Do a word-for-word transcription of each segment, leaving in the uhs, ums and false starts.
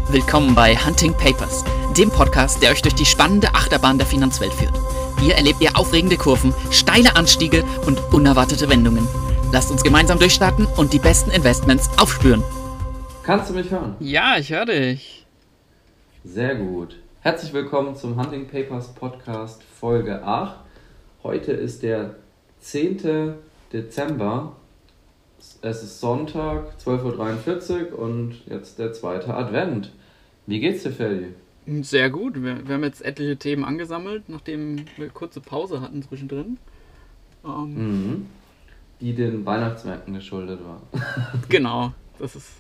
Willkommen bei Hunting Papers, dem Podcast, der euch durch die spannende Achterbahn der Finanzwelt führt. Hier erlebt ihr aufregende Kurven, steile Anstiege und unerwartete Wendungen. Lasst uns gemeinsam durchstarten und die besten Investments aufspüren. Kannst du mich hören? Ja, ich höre dich. Sehr gut. Herzlich willkommen zum Hunting Papers Podcast Folge acht. Heute ist der zehnte Dezember. Es ist Sonntag, zwölf Uhr dreiundvierzig und jetzt der zweite Advent. Wie geht's dir, Ferdi? Sehr gut. Wir, wir haben jetzt etliche Themen angesammelt, nachdem wir eine kurze Pause hatten zwischendrin. Ähm, Mhm. Die den Weihnachtsmärkten geschuldet war. Genau, das ist...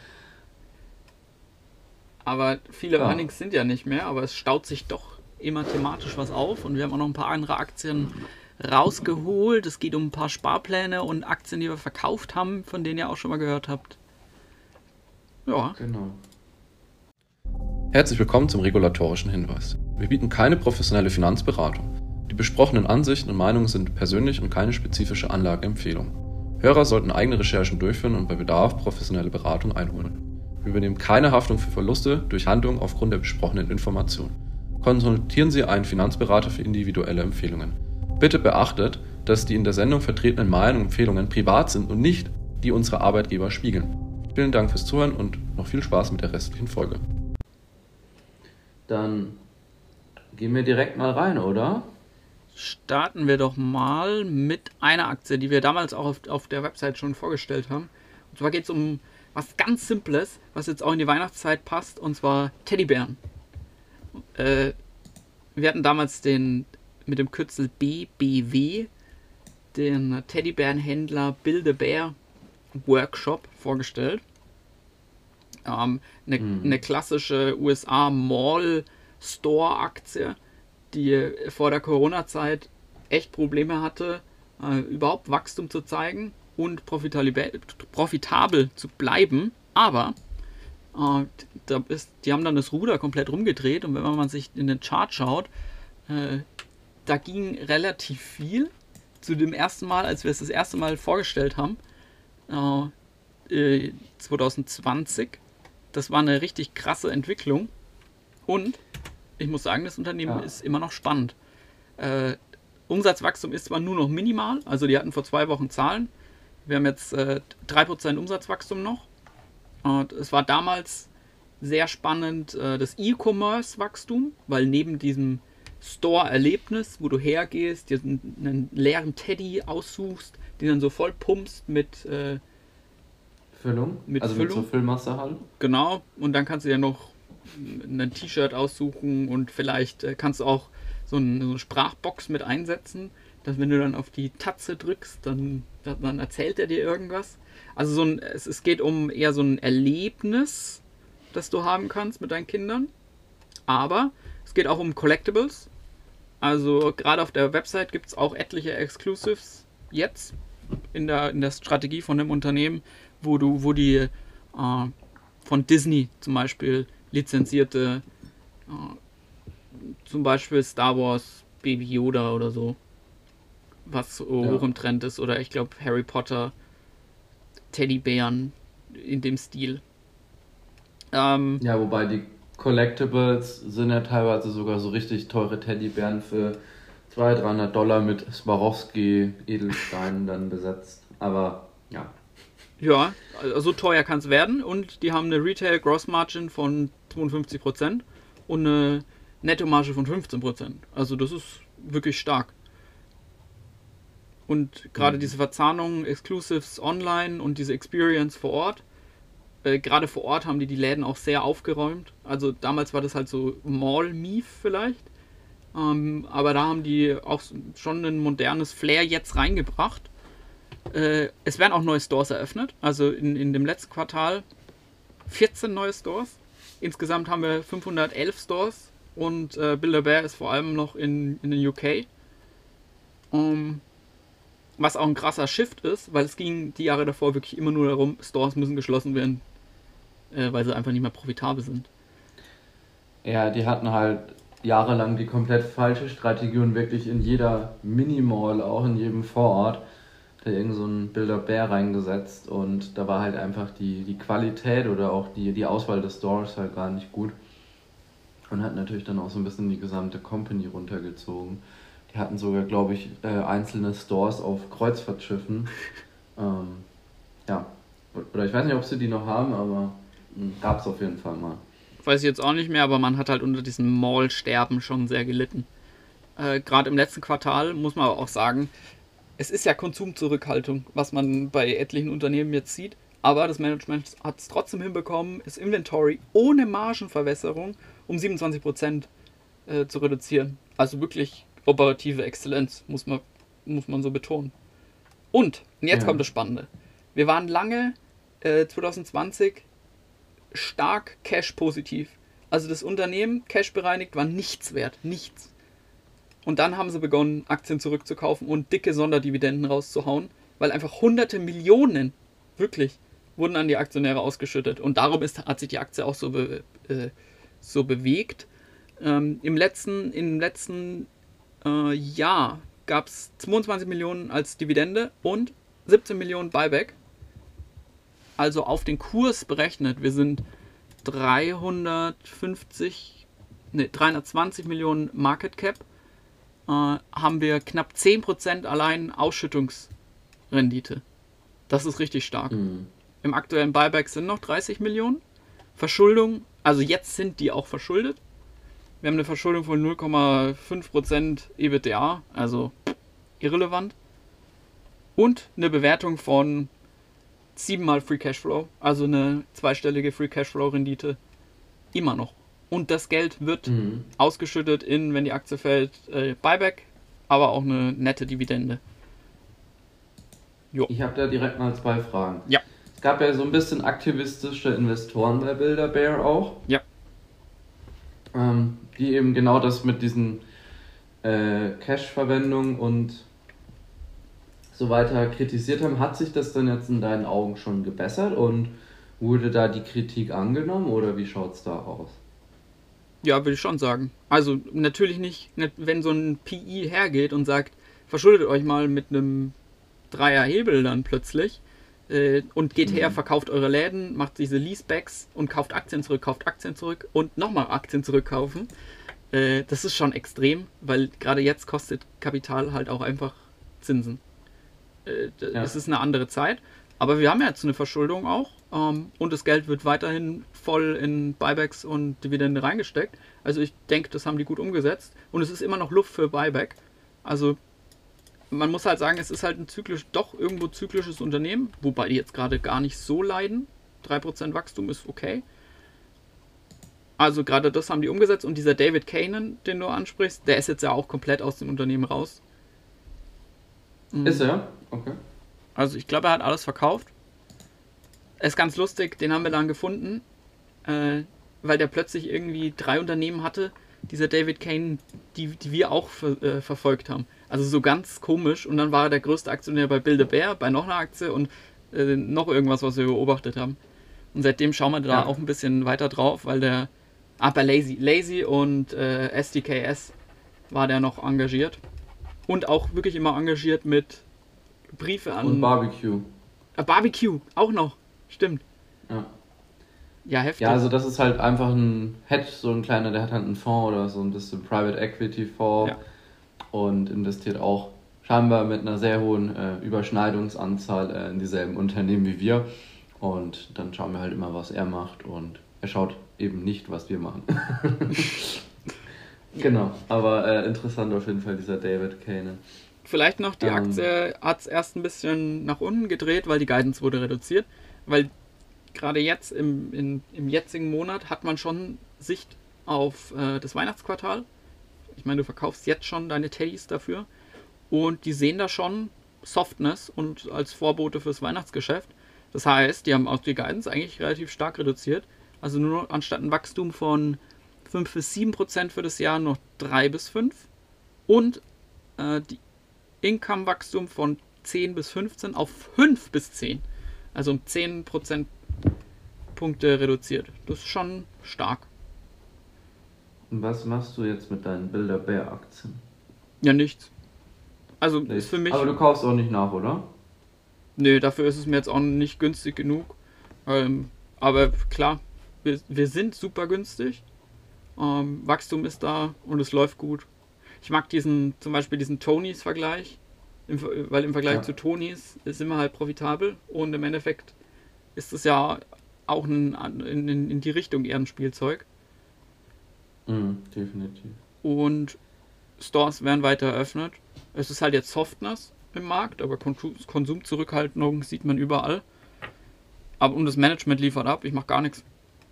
Aber viele Ja. Earnings sind ja nicht mehr, aber es staut sich doch immer thematisch was auf und wir haben auch noch ein paar andere Aktien rausgeholt. Es geht um ein paar Sparpläne und Aktien, die wir verkauft haben, von denen ihr auch schon mal gehört habt. Ja, Genau. Herzlich willkommen zum regulatorischen Hinweis. Wir bieten keine professionelle Finanzberatung. Die besprochenen Ansichten und Meinungen sind persönlich und keine spezifische Anlageempfehlung. Hörer sollten eigene Recherchen durchführen und bei Bedarf professionelle Beratung einholen. Wir übernehmen keine Haftung für Verluste durch Handlungen aufgrund der besprochenen Informationen. Konsultieren Sie einen Finanzberater für individuelle Empfehlungen. Bitte beachtet, dass die in der Sendung vertretenen Meinungen und Empfehlungen privat sind und nicht die unserer Arbeitgeber spiegeln. Vielen Dank fürs Zuhören und noch viel Spaß mit der restlichen Folge. Dann gehen wir direkt mal rein, oder? starten wir doch mal mit einer Aktie, die wir damals auch auf, auf der Website schon vorgestellt haben. Und zwar geht es um was ganz Simples, was jetzt auch in die Weihnachtszeit passt, und zwar Teddybären. Äh, wir hatten damals den mit dem Kürzel B B W den Teddybärenhändler Build a Bear Workshop vorgestellt. Ähm, eine, Mhm. eine klassische U S A Mall Store Aktie, die vor der Corona-Zeit echt Probleme hatte, äh, überhaupt Wachstum zu zeigen und profitabel, profitabel zu bleiben. Aber äh, da ist, die haben dann das Ruder komplett rumgedreht und wenn man sich in den Chart schaut, äh, da ging relativ viel zu dem ersten Mal, als wir es das erste Mal vorgestellt haben, äh, äh, zwanzig zwanzig. Das war eine richtig krasse Entwicklung und ich muss sagen, das Unternehmen Ja. ist immer noch spannend. Äh, Umsatzwachstum ist zwar nur noch minimal, also die hatten vor zwei Wochen Zahlen. Wir haben jetzt äh, drei Prozent Umsatzwachstum noch. Und es war damals sehr spannend, äh, das E-Commerce-Wachstum, weil neben diesem Store-Erlebnis, wo du hergehst, dir einen, einen leeren Teddy aussuchst, den dann so voll pumpst mit, äh, Füllung? Mit also Füllung? mit so Füllmasse halt? genau, und dann kannst du dir noch ein T-Shirt aussuchen und vielleicht äh, kannst du auch so, ein, so eine Sprachbox mit einsetzen, dass wenn du dann auf die Tatze drückst, dann, dann erzählt er dir irgendwas. Also so ein, es, es geht um eher so ein Erlebnis, das du haben kannst mit deinen Kindern. Aber es geht auch um Collectibles. Also gerade auf der Website gibt es auch etliche Exclusives jetzt in der, in der Strategie von dem Unternehmen, wo du, wo die äh, von Disney zum Beispiel lizenzierte, äh, zum Beispiel Star Wars Baby Yoda oder so, was so Ja. hoch im Trend ist, oder ich glaube Harry Potter Teddybären in dem Stil. Ähm, Ja, wobei die Collectibles sind ja teilweise sogar so richtig teure Teddybären für zweihundert, dreihundert Dollar mit Swarovski-Edelsteinen dann besetzt. Aber ja. Ja, also so teuer kann es werden und die haben eine Retail Gross Margin von zweiundfünfzig Prozent und eine Nettomarge von fünfzehn Prozent. Also das ist wirklich stark. Und gerade Mhm. diese Verzahnung, Exclusives online und diese Experience vor Ort, äh, gerade vor Ort haben die die Läden auch sehr aufgeräumt. Also damals war das halt so Mall-Mief vielleicht. Ähm, aber da haben die auch schon ein modernes Flair jetzt reingebracht. Äh, es werden auch neue Stores eröffnet. Also in, in dem letzten Quartal vierzehn neue Stores. Insgesamt haben wir fünfhundertelf Stores und äh, Build a Bear ist vor allem noch in, in den U K. Um, was auch ein krasser Shift ist, weil es ging die Jahre davor wirklich immer nur darum, Stores müssen geschlossen werden, äh, weil sie einfach nicht mehr profitabel sind. Ja, die hatten halt jahrelang die komplett falsche Strategie und wirklich in jeder Mini-Mall, auch in jedem Vorort, da irgend so ein Build-A-Bear reingesetzt und da war halt einfach die, die Qualität oder auch die, die Auswahl des Stores halt gar nicht gut. Und hat natürlich dann auch so ein bisschen die gesamte Company runtergezogen. Die hatten sogar, glaube ich, äh, einzelne Stores auf Kreuzfahrtschiffen. ähm, ja, oder ich weiß nicht, ob sie die noch haben, aber gab es auf jeden Fall mal. Weiß ich jetzt auch nicht mehr, aber man hat halt unter diesem Mall-Sterben schon sehr gelitten. Äh, Gerade im letzten Quartal muss man aber auch sagen, es ist ja Konsumzurückhaltung, was man bei etlichen Unternehmen jetzt sieht. Aber das Management hat es trotzdem hinbekommen, das Inventory ohne Margenverwässerung um siebenundzwanzig Prozent äh, zu reduzieren. Also wirklich operative Exzellenz, muss man, muss man so betonen. Und, und jetzt ja. kommt das Spannende. Wir waren lange äh, zwanzig zwanzig stark Cash-positiv. Also das Unternehmen, Cash bereinigt, war nichts wert. Nichts. Und dann haben sie begonnen, Aktien zurückzukaufen und dicke Sonderdividenden rauszuhauen, weil einfach hunderte Millionen, wirklich, wurden an die Aktionäre ausgeschüttet. Und darum ist, hat sich die Aktie auch so, be, äh, so bewegt. Ähm, im letzten, im letzten äh, Jahr gab es zweiundzwanzig Millionen als Dividende und siebzehn Millionen Buyback. Also auf den Kurs berechnet, wir sind dreihundertfünfzig, ne, dreihundertzwanzig Millionen Market Cap, äh, haben wir knapp zehn Prozent allein Ausschüttungsrendite. Das ist richtig stark. Mhm. Im aktuellen Buyback sind noch dreißig Millionen. Verschuldung, also jetzt sind die auch verschuldet. Wir haben eine Verschuldung von null Komma fünf Prozent EBITDA, also irrelevant. Und eine Bewertung von siebenmal Free Cashflow, also eine zweistellige Free Cashflow-Rendite. Immer noch. Und das Geld wird mhm. ausgeschüttet in, wenn die Aktie fällt, äh, Buyback, aber auch eine nette Dividende. Jo. Ich habe da direkt mal zwei Fragen. Ja. Es gab ja so ein bisschen aktivistische Investoren bei Build-A-Bear auch. Ja. Ähm, die eben genau das mit diesen äh, Cash-Verwendung und so weiter kritisiert haben. Hat sich das denn jetzt in deinen Augen schon gebessert und wurde da die Kritik angenommen oder wie schaut es da aus? Ja, würde ich schon sagen. Also natürlich nicht, wenn so ein P I hergeht und sagt, verschuldet euch mal mit einem Dreier Hebel dann plötzlich äh, und geht mhm. her, verkauft eure Läden, macht diese Leasebacks und kauft Aktien zurück, kauft Aktien zurück und nochmal Aktien zurückkaufen. Äh, das ist schon extrem, weil gerade jetzt kostet Kapital halt auch einfach Zinsen. Äh, ja. Es ist eine andere Zeit, aber wir haben ja jetzt eine Verschuldung auch ähm, und das Geld wird weiterhin voll in Buybacks und Dividende reingesteckt. Also ich denke, das haben die gut umgesetzt und es ist immer noch Luft für Buyback. Also man muss halt sagen, es ist halt ein zyklisch, doch irgendwo zyklisches Unternehmen, wobei die jetzt gerade gar nicht so leiden. drei Prozent Wachstum ist okay. Also gerade das haben die umgesetzt und dieser David Kanen, den du ansprichst, der ist jetzt ja auch komplett aus dem Unternehmen raus. Ist er? Okay. Also ich glaube, er hat alles verkauft. Ist ganz lustig, den haben wir dann gefunden, äh, weil der plötzlich irgendwie drei Unternehmen hatte, dieser David Kanen, die, die wir auch ver, äh, verfolgt haben. Also so ganz komisch. Und dann war er der größte Aktionär bei Build-A-Bear, bei noch einer Aktie und äh, noch irgendwas, was wir beobachtet haben. Und seitdem schauen wir da ja. auch ein bisschen weiter drauf, weil der, ah, bei Lazy, Lazy und äh, S D K S war der noch engagiert. Und auch wirklich immer engagiert mit Briefe an... Und Barbecue. Äh, Barbecue, auch noch. Stimmt. Ja. Ja, heftig. Ja, also das ist halt einfach ein Hedge, so ein kleiner, der hat halt einen Fonds oder so ein bisschen Private Equity Fonds ja. und investiert auch scheinbar mit einer sehr hohen äh, Überschneidungsanzahl äh, in dieselben Unternehmen wie wir. Und dann schauen wir halt immer, was er macht und er schaut eben nicht, was wir machen. Genau, aber äh, interessant auf jeden Fall dieser David Kanen. Vielleicht noch, die ähm, Aktie hat es erst ein bisschen nach unten gedreht, weil die Guidance wurde reduziert, weil gerade jetzt im, in, im jetzigen Monat hat man schon Sicht auf äh, das Weihnachtsquartal. Ich meine, du verkaufst jetzt schon deine Teddys dafür und die sehen da schon Softness und als Vorbote fürs Weihnachtsgeschäft. Das heißt, die haben auch die Guidance eigentlich relativ stark reduziert. Also nur noch anstatt ein Wachstum von fünf bis sieben Prozent für das Jahr noch drei bis fünf und äh, die Income-Wachstum von zehn bis fünfzehn auf fünf bis zehn. Also um zehn Prozentpunkte reduziert. Das ist schon stark. Und was machst du jetzt mit deinen Build-A-Bear-Aktien? Ja, nichts. Also nichts. Ist für mich... Aber du kaufst auch nicht nach, oder? Nö, dafür ist es mir jetzt auch nicht günstig genug. Ähm, aber klar, wir, wir sind super günstig. Ähm, Wachstum ist da und es läuft gut. Ich mag diesen, zum Beispiel diesen Tonys-Vergleich, im, weil im Vergleich Ja. zu Tonys sind wir halt profitabel und im Endeffekt ist es ja auch ein, in, in, in die Richtung eher ein Spielzeug. Mhm, definitiv. Und Stores werden weiter eröffnet. Es ist halt jetzt Softness im Markt, aber Konsum- Konsumzurückhaltung sieht man überall. Aber und das Management liefert ab, ich mache gar nichts.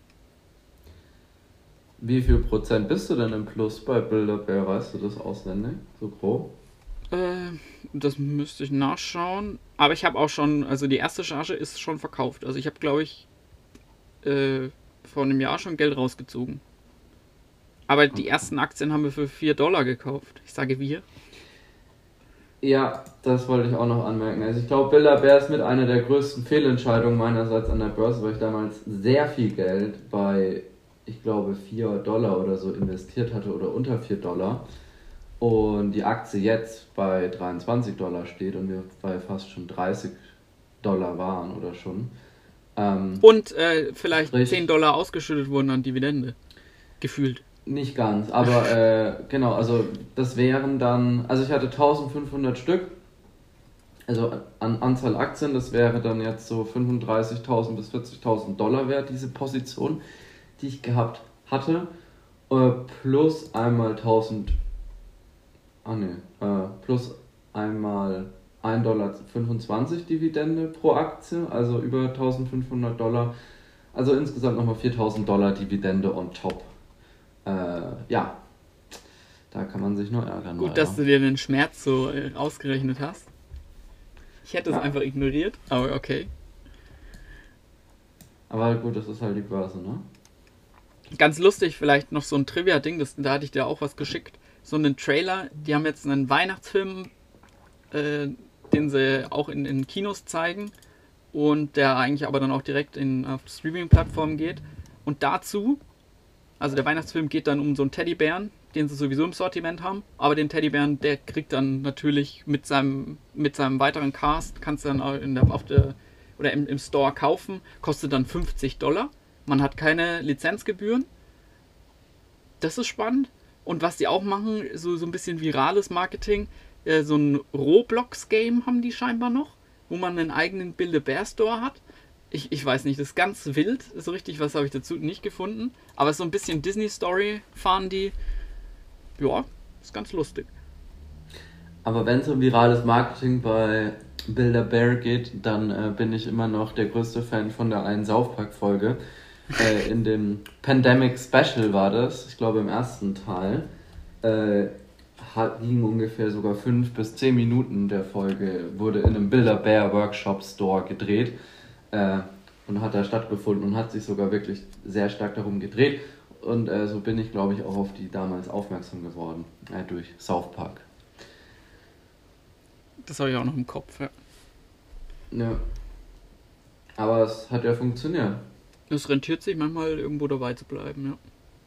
Wie viel Prozent bist du denn im Plus bei Build-A-Bear? Weißt du das auswendig? So grob? Äh, das müsste ich nachschauen. Aber ich habe auch schon, also die erste Charge ist schon verkauft. Also ich habe, glaube ich, äh, vor einem Jahr schon Geld rausgezogen. Aber die Okay. ersten Aktien haben wir für vier Dollar gekauft. Ich sage wir. Ja, das wollte ich auch noch anmerken. Also ich glaube, Build-A-Bear ist mit einer der größten Fehlentscheidungen meinerseits an der Börse, weil ich damals sehr viel Geld bei, ich glaube, vier Dollar oder so investiert hatte oder unter vier Dollar. Und die Aktie jetzt bei dreiundzwanzig Dollar steht und wir bei fast schon dreißig Dollar waren oder schon. Ähm, Und äh, vielleicht Sprich- zehn Dollar ausgeschüttet wurden an Dividende. Gefühlt. Nicht ganz, aber äh, genau, also das wären dann, also ich hatte eintausendfünfhundert Stück, also an Anzahl Aktien, das wäre dann jetzt so fünfunddreißigtausend bis vierzigtausend Dollar wert, diese Position, die ich gehabt hatte, äh, plus einmal tausend, ah ne, äh, plus einmal ein Komma fünfundzwanzig Dollar Dividende pro Aktie, also über eintausendfünfhundert Dollar, also insgesamt nochmal viertausend Dollar Dividende on top. Äh, ja, da kann man sich nur ärgern. Gut, leider. dass du dir den Schmerz so äh, ausgerechnet hast. Ich hätte es Ja. einfach ignoriert, aber okay. Aber gut, das ist halt die Börse, ne? Ganz lustig, vielleicht noch so ein Trivia-Ding, das, da hatte ich dir auch was geschickt. So einen Trailer, die haben jetzt einen Weihnachtsfilm, äh, den sie auch in, in Kinos zeigen und der eigentlich aber dann auch direkt in, auf Streaming-Plattformen geht. Und dazu, also der Weihnachtsfilm geht dann um so einen Teddybären, den sie sowieso im Sortiment haben, aber den Teddybären, der kriegt dann natürlich mit seinem, mit seinem weiteren Cast, kannst du dann auch in der, auf der, oder im, im Store kaufen, kostet dann fünfzig Dollar. Man hat keine Lizenzgebühren. Das ist spannend. Und was die auch machen, so, so ein bisschen virales Marketing, äh, so ein Roblox-Game haben die scheinbar noch, wo man einen eigenen Build-A-Bear-Store hat. Ich, ich weiß nicht, das ist ganz wild. So richtig was habe ich dazu nicht gefunden. Aber so ein bisschen Disney-Story fahren die. Ja, ist ganz lustig. Aber wenn es um virales Marketing bei Build-A-Bear geht, dann äh, bin ich immer noch der größte Fan von der einen South Park-Folge. Äh, in dem Pandemic Special war das, ich glaube im ersten Teil, äh, hat, ging ungefähr sogar fünf bis zehn Minuten der Folge, wurde in einem Build-A-Bear Workshop Store gedreht äh, und hat da stattgefunden und hat sich sogar wirklich sehr stark darum gedreht. Und äh, so bin ich, glaube ich, auch auf die damals aufmerksam geworden, äh, durch South Park. Das habe ich auch noch im Kopf, ja. Ja. Aber es hat ja funktioniert. Es rentiert sich manchmal irgendwo dabei zu bleiben, ja.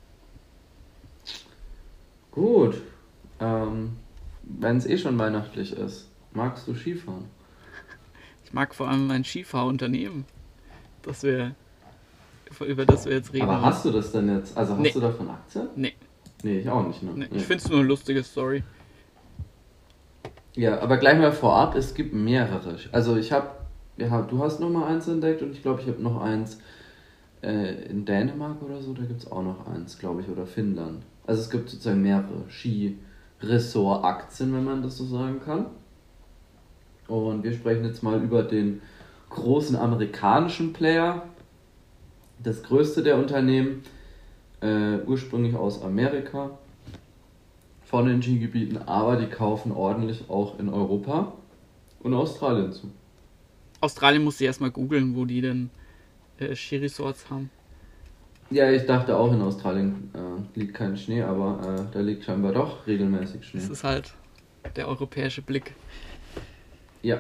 Gut. Ähm, wenn es eh schon weihnachtlich ist, magst du Skifahren? Ich mag vor allem mein Skifahrunternehmen, das wir, über das wir jetzt reden. Aber hast du das denn jetzt? Also hast Nee. du davon Aktien? Nee. Nee, ich auch nicht, ne? Nee, Nee. ich finde es nur eine lustige Story. Ja, aber gleich mal vorab, es gibt mehrere. Also ich habe, ja, du hast noch mal eins entdeckt und ich glaube, ich habe noch eins äh, in Dänemark oder so, da gibt es auch noch eins, glaube ich, oder Finnland. Also es gibt sozusagen mehrere Ski-Ressort-Aktien, wenn man das so sagen kann. Und wir sprechen jetzt mal über den großen amerikanischen Player, das größte der Unternehmen, äh, ursprünglich aus Amerika, von den Skigebieten, aber die kaufen ordentlich auch in Europa und Australien zu. Australien muss ich erstmal googeln, wo die denn äh, Skiresorts haben. Ja, ich dachte auch, in Australien äh, liegt kein Schnee, aber äh, da liegt scheinbar doch regelmäßig Schnee. Das ist halt der europäische Blick. Ja.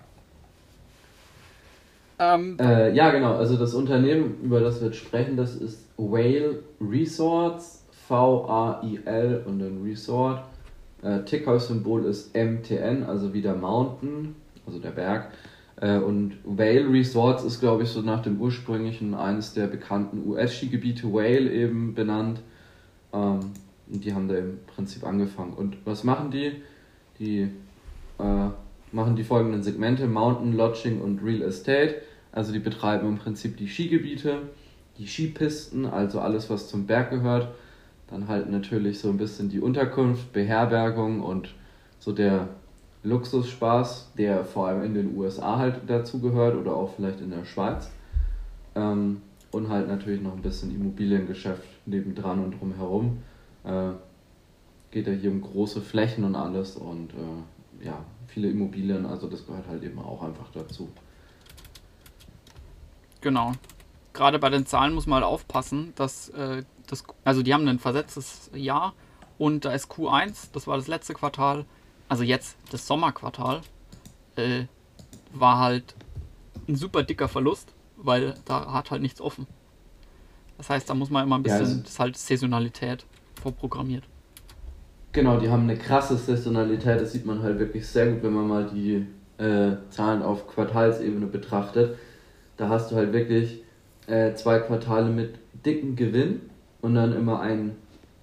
Ähm, Äh, ja, genau, also das Unternehmen, über das wir jetzt sprechen, das ist Whale Resorts, V A I L und dann Resort. Äh, Ticker-Symbol ist M T N, also wie der Mountain, also der Berg. Äh, und Vail Resorts ist, glaube ich, so nach dem ursprünglichen eines der bekannten U S-Skigebiete, Vail eben benannt. Ähm, und die haben da im Prinzip angefangen. Und was machen die? Die äh, machen die folgenden Segmente: Mountain, Lodging und Real Estate. Also die betreiben im Prinzip die Skigebiete, die Skipisten, also alles, was zum Berg gehört. Dann halt natürlich so ein bisschen die Unterkunft, Beherbergung und so der Luxusspaß, der vor allem in den U S A halt dazu gehört oder auch vielleicht in der Schweiz. Ähm, und halt natürlich noch ein bisschen Immobiliengeschäft nebendran und drumherum. Äh, geht ja hier um große Flächen und alles und äh, ja, viele Immobilien, also das gehört halt eben auch einfach dazu. Genau. Gerade bei den Zahlen muss man halt aufpassen, dass äh, das, also die haben ein versetztes Jahr und da ist Q eins, das war das letzte Quartal, also jetzt das Sommerquartal, äh, war halt ein super dicker Verlust, weil da hat halt nichts offen. Das heißt, da muss man immer ein bisschen, ja, also das ist halt Saisonalität vorprogrammiert. Genau, die haben eine krasse Saisonalität, das sieht man halt wirklich sehr gut, wenn man mal die äh, Zahlen auf Quartalsebene betrachtet. Da hast du halt wirklich äh, zwei Quartale mit dicken Gewinn und dann immer ein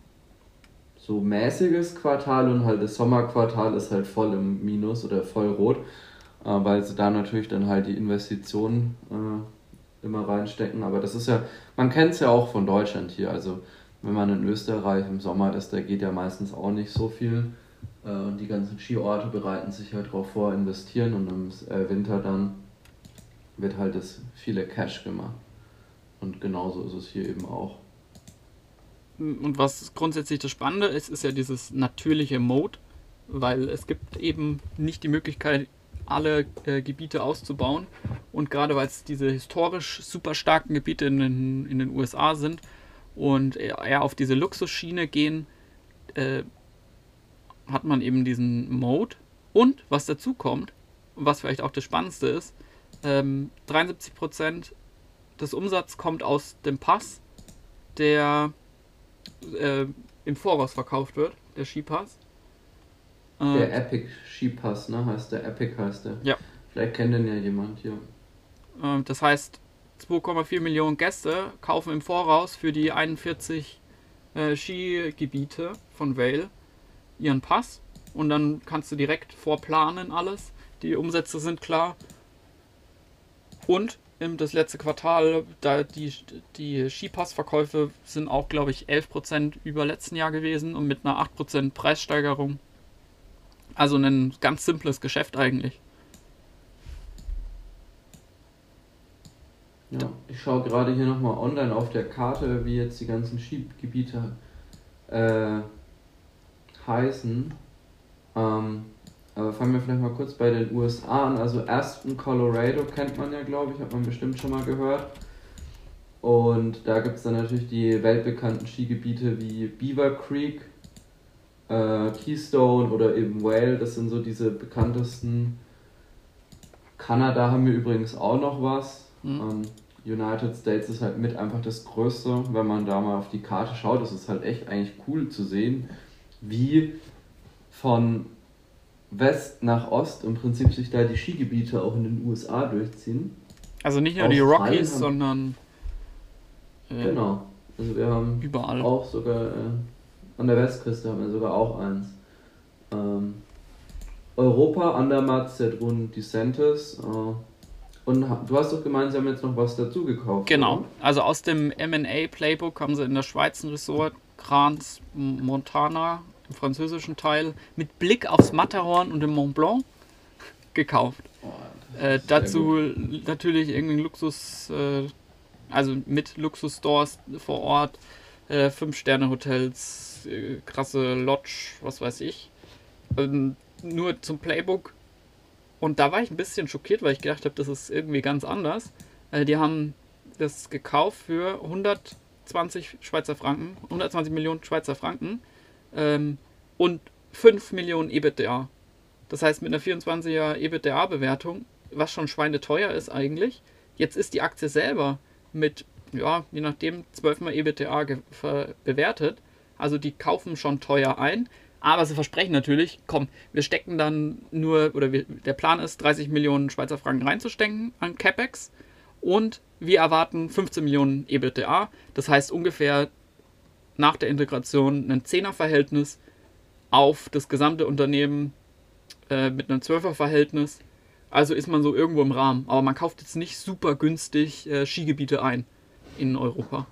so mäßiges Quartal und halt das Sommerquartal ist halt voll im Minus oder voll rot, äh, weil sie da natürlich dann halt die Investitionen äh, immer reinstecken. Aber das ist ja, man kennt es ja auch von Deutschland hier, also wenn man in Österreich im Sommer ist, da geht ja meistens auch nicht so viel. Äh, und die ganzen Skiorte bereiten sich halt drauf vor, investieren und im äh, Winter dann wird halt das viele Cash gemacht. Und genauso ist es hier eben auch. Und was grundsätzlich das Spannende ist, ist ja dieses natürliche Mode, weil es gibt eben nicht die Möglichkeit, alle äh, Gebiete auszubauen. Und gerade weil es diese historisch super starken Gebiete in den, in den U S A sind und eher auf diese Luxusschiene gehen, äh, hat man eben diesen Mode. Und was dazu kommt, was vielleicht auch das Spannendste ist, ähm, dreiundsiebzig Prozent des Umsatzes kommt aus dem Pass, der äh, im Voraus verkauft wird, der Skipass. Äh, der Epic Skipass, ne? Heißt der, Epic heißt der. Ja. Vielleicht kennt den ja jemand hier. Äh, das heißt, zwei Komma vier Millionen Gäste kaufen im Voraus für die einundvierzig äh, Skigebiete von Vail ihren Pass und dann kannst du direkt vorplanen alles. Die Umsätze sind klar. Und im das letzte Quartal, da die, die Skipassverkäufe sind auch, glaube ich, elf Prozent über letzten Jahr gewesen und mit einer acht Prozent Preissteigerung. Also ein ganz simples Geschäft eigentlich. Ja, ich schaue gerade hier nochmal online auf der Karte, wie jetzt die ganzen Skigebiete äh, heißen. Ähm, aber fangen wir vielleicht mal kurz bei den U S A an. Also Aspen, Colorado kennt man ja, glaube ich, hat man bestimmt schon mal gehört. Und da gibt es dann natürlich die weltbekannten Skigebiete wie Beaver Creek, äh, Keystone oder eben Vail. Das sind so diese bekanntesten. Kanada haben wir übrigens auch noch was. Mhm. Ähm, United States ist halt mit einfach das Größte, wenn man da mal auf die Karte schaut. Das ist halt echt eigentlich cool zu sehen, wie von West nach Ost im Prinzip sich da die Skigebiete auch in den U S A durchziehen. Also nicht nur die Rockies, haben, sondern äh, genau. Also wir haben überall. Auch sogar äh, an der Westküste haben wir sogar auch eins. Ähm, Europa, Andermatt, Sedrun, DeSantis. Äh, und du hast doch gemeint, sie haben jetzt noch was dazu gekauft. Genau. Oder? Also aus dem M and A Playbook haben sie in der Schweiz ein Resort, Crans Montana, im französischen Teil, mit Blick aufs Matterhorn und den Mont Blanc gekauft. Oh, äh, dazu gut. Natürlich irgendwie Luxus, äh, also mit Luxusstores vor Ort, äh, Fünf-Sterne-Hotels, äh, krasse Lodge, was weiß ich. Ähm, nur zum Playbook. Und da war ich ein bisschen schockiert, weil ich gedacht habe, das ist irgendwie ganz anders. Äh, die haben das gekauft für hundertzwanzig Schweizer Franken, hundertzwanzig Millionen Schweizer Franken. Ähm, und fünf Millionen EBITDA. Das heißt, mit einer vierundzwanziger EBITDA-Bewertung, was schon schweineteuer ist eigentlich. Jetzt ist die Aktie selber mit, ja, je nachdem, zwölf mal EBITDA ge- bewertet. Also die kaufen schon teuer ein. Aber sie versprechen natürlich, komm, wir stecken dann nur, oder wir, der Plan ist, dreißig Millionen Schweizer Franken reinzustecken an CapEx und wir erwarten fünfzehn Millionen EBITDA. Das heißt ungefähr nach der Integration ein Zehner-Verhältnis auf das gesamte Unternehmen äh, mit einem Zwölfer-Verhältnis. Also ist man so irgendwo im Rahmen. Aber man kauft jetzt nicht super günstig äh, Skigebiete ein in Europa.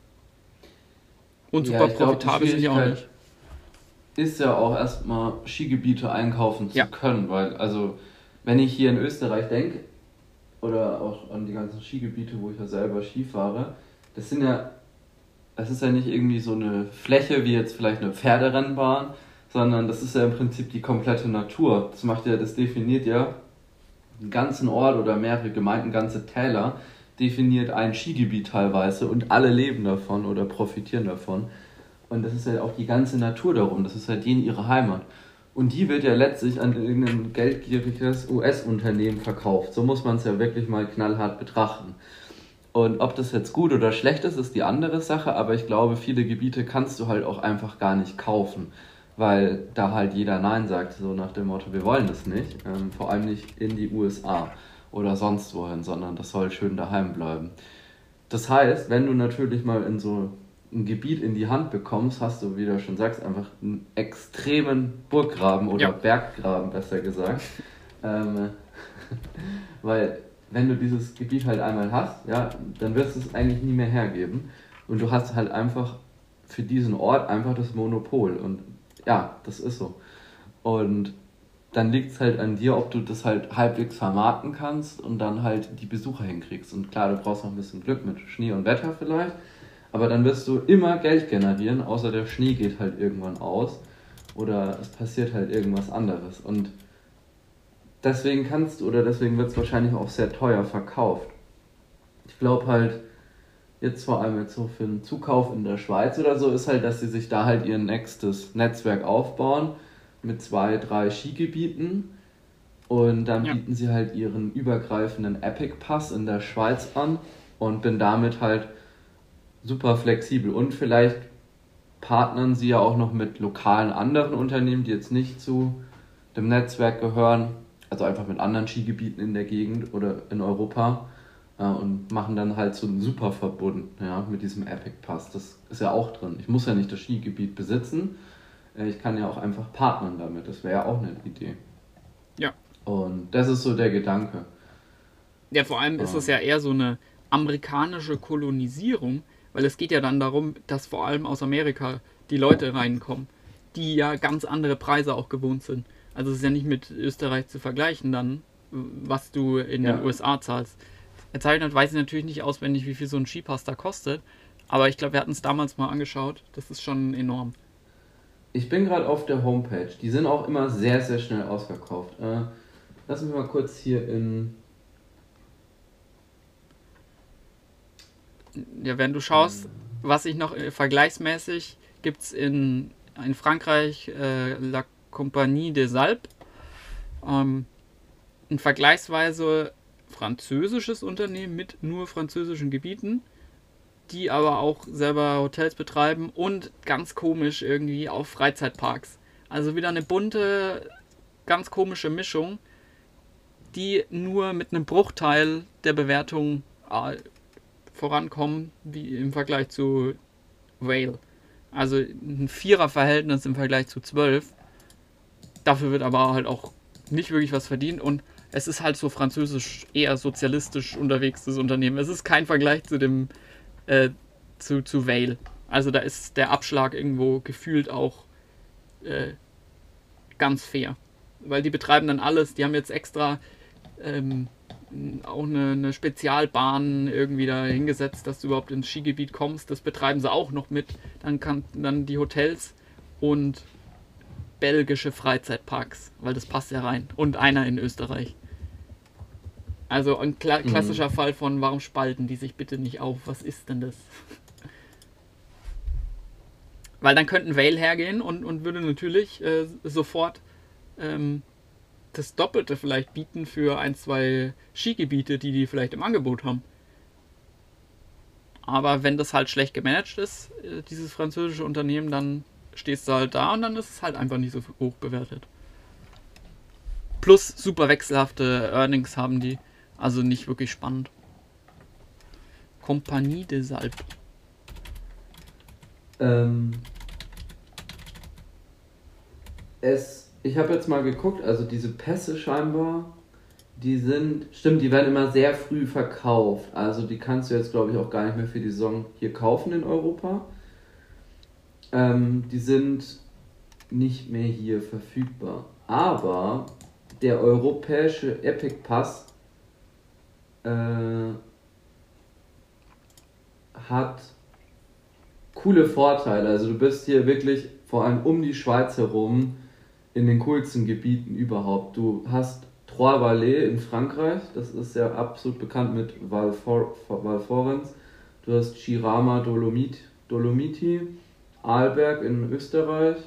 Und super Ja, ich glaub, profitabel sind die auch nicht. Ist ja auch erstmal Skigebiete einkaufen zu Ja. können, weil, also, wenn ich hier in Österreich denke, oder auch an die ganzen Skigebiete, wo ich ja selber Ski fahre, das sind ja, das ist ja nicht irgendwie so eine Fläche wie jetzt vielleicht eine Pferderennbahn, sondern das ist ja im Prinzip die komplette Natur. Das macht ja, das definiert ja einen ganzen Ort oder mehrere Gemeinden, ganze Täler, definiert ein Skigebiet teilweise und alle leben davon oder profitieren davon. Und das ist ja auch die ganze Natur darum, das ist halt denen ihre Heimat. Und die wird ja letztlich an irgendein geldgieriges U S-Unternehmen verkauft. So muss man es ja wirklich mal knallhart betrachten. Und ob das jetzt gut oder schlecht ist, ist die andere Sache, aber ich glaube, viele Gebiete kannst du halt auch einfach gar nicht kaufen, weil da halt jeder Nein sagt, so nach dem Motto, wir wollen das nicht, ähm, vor allem nicht in die U S A oder sonst wohin, sondern das soll schön daheim bleiben. Das heißt, wenn du natürlich mal in so ein Gebiet in die Hand bekommst, hast du, wie du schon sagst, einfach einen extremen Burggraben oder Ja. Berggraben, besser gesagt. ähm, weil wenn du dieses Gebiet halt einmal hast, ja, dann wirst du es eigentlich nie mehr hergeben. Und du hast halt einfach für diesen Ort einfach das Monopol. Und ja, das ist so. Und dann liegt es halt an dir, ob du das halt halbwegs vermarkten kannst und dann halt die Besucher hinkriegst. Und klar, du brauchst noch ein bisschen Glück mit Schnee und Wetter vielleicht, aber dann wirst du immer Geld generieren, außer der Schnee geht halt irgendwann aus oder es passiert halt irgendwas anderes. Und deswegen kannst du, oder deswegen wird es wahrscheinlich auch sehr teuer verkauft. Ich glaube halt, jetzt vor allem jetzt so für einen Zukauf in der Schweiz oder so, ist halt, dass sie sich da halt ihr nächstes Netzwerk aufbauen mit zwei, drei Skigebieten und dann Ja. bieten sie halt ihren übergreifenden Epic Pass in der Schweiz an und bin damit halt super flexibel und vielleicht partnern sie ja auch noch mit lokalen anderen Unternehmen, die jetzt nicht zu dem Netzwerk gehören, also einfach mit anderen Skigebieten in der Gegend oder in Europa äh, und machen dann halt so einen Superverbund, ja, mit diesem Epic Pass. Das ist ja auch drin. Ich muss ja nicht das Skigebiet besitzen, äh, ich kann ja auch einfach partnern damit. Das wäre ja auch eine Idee. Ja. Und das ist so der Gedanke. Ja, vor allem ist Ah. es ja eher so eine amerikanische Kolonisierung, weil es geht ja dann darum, dass vor allem aus Amerika die Leute reinkommen, die ja ganz andere Preise auch gewohnt sind. Also es ist ja nicht mit Österreich zu vergleichen dann, was du in Ja. den U S A zahlst. Erzeichnet weiß ich natürlich nicht auswendig, wie viel so ein Skipass da kostet, aber ich glaube, wir hatten es damals mal angeschaut. Das ist schon enorm. Ich bin gerade auf der Homepage. Die sind auch immer sehr, sehr schnell ausverkauft. Äh, lass mich mal kurz hier in... Ja, wenn du schaust, was ich noch äh, vergleichsmäßig gibt es in, in Frankreich äh, La Compagnie des Alpes, ähm, ein vergleichsweise französisches Unternehmen mit nur französischen Gebieten, die aber auch selber Hotels betreiben und ganz komisch irgendwie auch Freizeitparks. Also wieder eine bunte, ganz komische Mischung, die nur mit einem Bruchteil der Bewertung äh, vorankommen, wie im Vergleich zu Whale. Also ein Vierer-Verhältnis im Vergleich zu zwölf. Dafür wird aber halt auch nicht wirklich was verdient und es ist halt so französisch eher sozialistisch unterwegs, das Unternehmen. Es ist kein Vergleich zu dem äh, zu, zu Whale. Also da ist der Abschlag irgendwo gefühlt auch äh, ganz fair. Weil die betreiben dann alles, die haben jetzt extra ähm, auch eine, eine Spezialbahn irgendwie da hingesetzt, dass du überhaupt ins Skigebiet kommst. Das betreiben sie auch noch mit. Dann kann dann die Hotels und belgische Freizeitparks, weil das passt ja rein. Und einer in Österreich. Also ein kla klassischer mhm. Fall von, warum spalten die sich bitte nicht auf? Was ist denn das? Weil dann könnten Whale hergehen und, und würde natürlich äh, sofort ähm, das Doppelte vielleicht bieten für ein, zwei Skigebiete, die die vielleicht im Angebot haben. Aber wenn das halt schlecht gemanagt ist, dieses französische Unternehmen, dann stehst du halt da und dann ist es halt einfach nicht so hoch bewertet. Plus super wechselhafte Earnings haben die, also nicht wirklich spannend. Compagnie des Alpes. Ähm, es, ich habe jetzt mal geguckt, also diese Pässe scheinbar, die sind, stimmt, die werden immer sehr früh verkauft. Also die kannst du jetzt, glaube ich, auch gar nicht mehr für die Saison hier kaufen in Europa. Ähm, die sind nicht mehr hier verfügbar. Aber der europäische Epic Pass äh, hat coole Vorteile. Also du bist hier wirklich vor allem um die Schweiz herum in den coolsten Gebieten überhaupt. Du hast Trois Vallées in Frankreich, das ist ja absolut bekannt mit Val, For, Val Thorens. Du hast Girama Dolomit, Dolomiti, Arlberg in Österreich,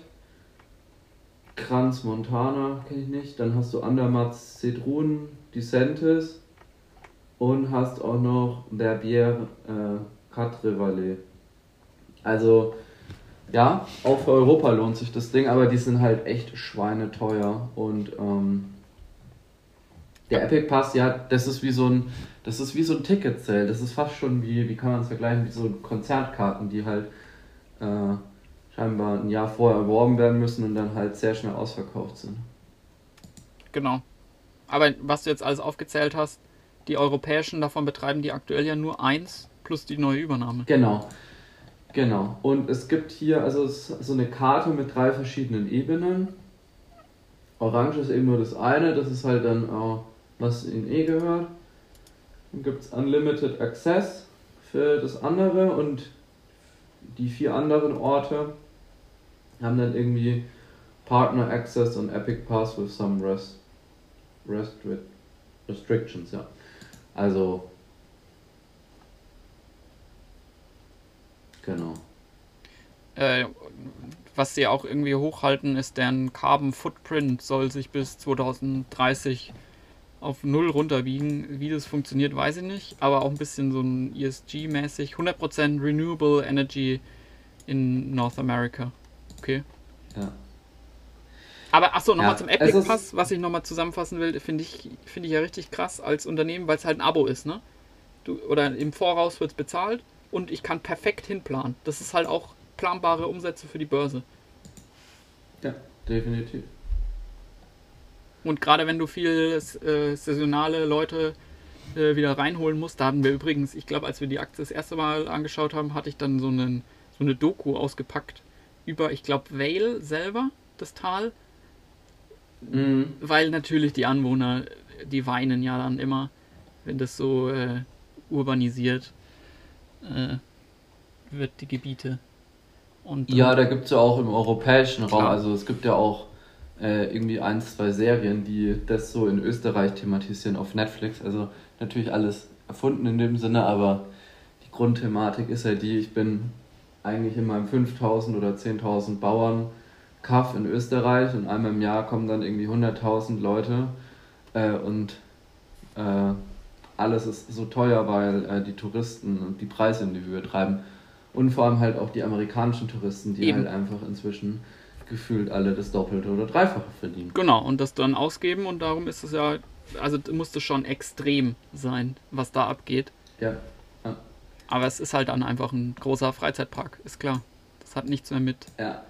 Crans Montana, kenne ich nicht. Dann hast du Andermatt Cedrun, Dicentis und hast auch noch Verbière äh, Quatre Vallées. Also, ja, auch für Europa lohnt sich das Ding, aber die sind halt echt schweineteuer. Und ähm, der Epic Pass, ja, das ist wie so ein, das ist wie so ein Ticket-Sale. Das ist fast schon wie, wie kann man es vergleichen, wie so Konzertkarten, die halt äh, scheinbar ein Jahr vorher erworben werden müssen und dann halt sehr schnell ausverkauft sind. Genau. Aber was du jetzt alles aufgezählt hast, die europäischen, davon betreiben die aktuell ja nur eins plus die neue Übernahme. Genau. Genau. Und es gibt hier also so eine Karte mit drei verschiedenen Ebenen. Orange ist eben nur das eine, das ist halt dann auch, was in E gehört. Dann gibt es Unlimited Access für das andere und die vier anderen Orte haben dann irgendwie Partner Access und Epic Pass with some rest, rest restrictions, ja. Also genau. Äh, was sie auch irgendwie hochhalten, ist deren Carbon Footprint soll sich bis zwanzig dreißig auf null runterbiegen. Wie das funktioniert, weiß ich nicht, aber auch ein bisschen so ein E S G-mäßig. hundert Prozent Renewable Energy in North America. Okay. Ja. Aber achso, nochmal Ja, zum es Epic ist- Pass, was ich nochmal zusammenfassen will, finde ich, finde ich ja richtig krass als Unternehmen, weil es halt ein Abo ist, ne? Du, oder im Voraus wird es bezahlt und ich kann perfekt hinplanen. Das ist halt auch planbare Umsätze für die Börse. Ja, definitiv. Und gerade wenn du viel äh, saisonale Leute äh, wieder reinholen musst, da hatten wir übrigens, ich glaube, als wir die Aktie das erste Mal angeschaut haben, hatte ich dann so, einen, so eine Doku ausgepackt über, ich glaube, Vale selber, das Tal, Mhm. weil natürlich die Anwohner, die weinen ja dann immer, wenn das so äh, urbanisiert äh, wird, die Gebiete. Und, Ja, da gibt es ja auch im europäischen Raum, Klar. also es gibt ja auch äh, irgendwie ein, zwei Serien, die das so in Österreich thematisieren auf Netflix. Also natürlich alles erfunden in dem Sinne, aber die Grundthematik ist ja die, ich bin eigentlich in meinem fünftausend oder zehntausend Bauern Kaff in Österreich und einmal im Jahr kommen dann irgendwie hunderttausend Leute äh, und äh, alles ist so teuer, weil äh, die Touristen die Preise in die Höhe treiben. Und vor allem halt auch die amerikanischen Touristen, die Eben. halt einfach inzwischen gefühlt alle das Doppelte oder Dreifache verdienen. Genau, und das dann ausgeben und darum ist es ja, also muss es schon extrem sein, was da abgeht. Ja, Aber es ist halt dann einfach ein großer Freizeitpark, ist klar. Das hat nichts mehr mit. ja.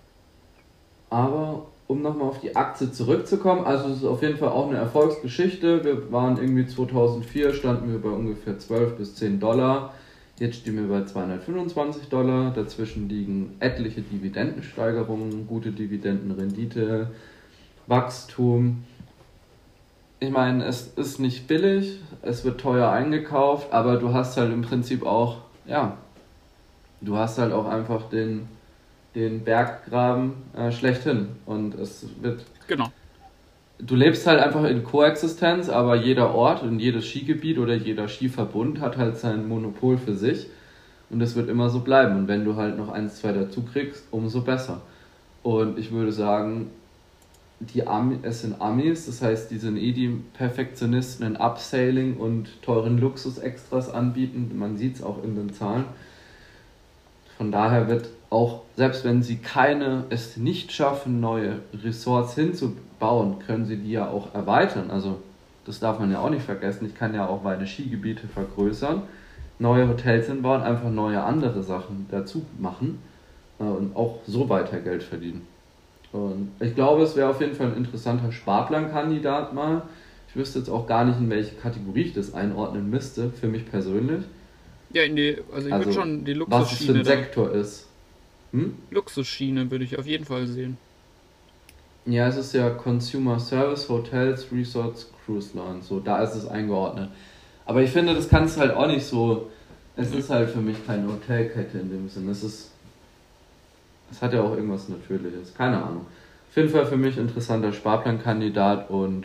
Aber um nochmal auf die Aktie zurückzukommen, also es ist auf jeden Fall auch eine Erfolgsgeschichte. Wir waren irgendwie zweitausendvier, standen wir bei ungefähr zwölf bis zehn Dollar. Jetzt stehen wir bei zweihundertfünfundzwanzig Dollar. Dazwischen liegen etliche Dividendensteigerungen, gute Dividendenrendite, Wachstum. Ich meine, es ist nicht billig, es wird teuer eingekauft, aber du hast halt im Prinzip auch, ja, du hast halt auch einfach den, den Berggraben äh, schlechthin. Und es wird, Genau. du lebst halt einfach in Koexistenz, aber jeder Ort und jedes Skigebiet oder jeder Skiverbund hat halt sein Monopol für sich. Und es wird immer so bleiben. Und wenn du halt noch eins, zwei dazu kriegst, umso besser. Und ich würde sagen, die Ami, es sind Amis, das heißt, die sind eh die Perfektionisten in Upselling und teuren Luxusextras anbieten. Man sieht es auch in den Zahlen. von daher wird auch, selbst wenn sie keine, es nicht schaffen, neue Resorts hinzubauen, können sie die ja auch erweitern. Also das darf man ja auch nicht vergessen. Ich kann ja auch meine Skigebiete vergrößern, neue Hotels hinbauen, einfach neue andere Sachen dazu machen äh, und auch so weiter Geld verdienen. Und ich glaube, es wäre auf jeden Fall ein interessanter Sparplankandidat mal. Ich wüsste jetzt auch gar nicht, in welche Kategorie ich das einordnen müsste, für mich persönlich. Ja, in die, also ich Also, würde schon die was es für Luxusschiene. ein da- Sektor ist. Hm? Luxusschiene würde ich auf jeden Fall sehen. Ja, es ist ja Consumer Service, Hotels, Resorts, Cruise Lines. So, da ist es eingeordnet. Aber ich finde, das kannst du halt auch nicht so. Es ist halt für mich keine Hotelkette in dem Sinn. Es ist. Es hat ja auch irgendwas Natürliches. Keine Ahnung. Auf jeden Fall für mich interessanter Sparplankandidat und.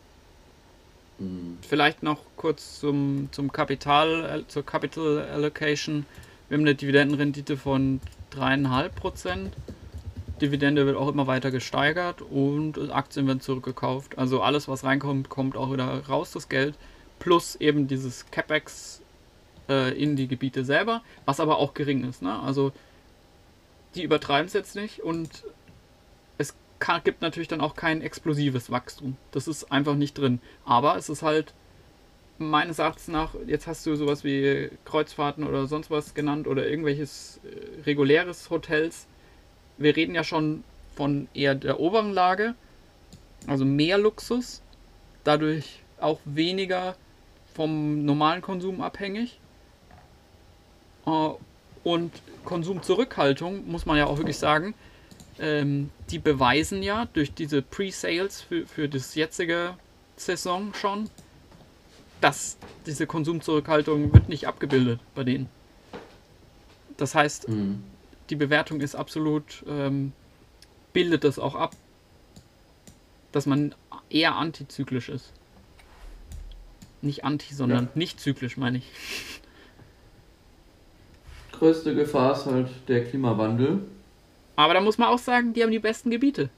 Mh, Vielleicht noch kurz zum, zum Kapital, zur Capital Allocation. Wir haben eine Dividendenrendite von drei Komma fünf Prozent. Dividende wird auch immer weiter gesteigert und Aktien werden zurückgekauft. Also alles, was reinkommt, kommt auch wieder raus, das Geld. Plus eben dieses CapEx äh, in die Gebiete selber, was aber auch gering ist. Ne? Also die übertreiben es jetzt nicht und es kann, gibt natürlich dann auch kein explosives Wachstum. Das ist einfach nicht drin. Aber es ist halt meines Erachtens nach, jetzt hast du sowas wie Kreuzfahrten oder sonst was genannt oder irgendwelches äh, reguläres Hotels. Wir reden ja schon von eher der oberen Lage, also mehr Luxus, dadurch auch weniger vom normalen Konsum abhängig. Äh, Und Konsumzurückhaltung, muss man ja auch wirklich sagen, ähm, die beweisen ja durch diese Pre-Sales für, für das jetzige Saison schon, dass diese Konsumzurückhaltung wird nicht abgebildet bei denen. Das heißt, mh. die Bewertung ist absolut, ähm, bildet das auch ab, dass man eher antizyklisch ist. Nicht anti, sondern Ja. nicht zyklisch, meine ich. Größte Gefahr ist halt der Klimawandel. Aber da muss man auch sagen, die haben die besten Gebiete.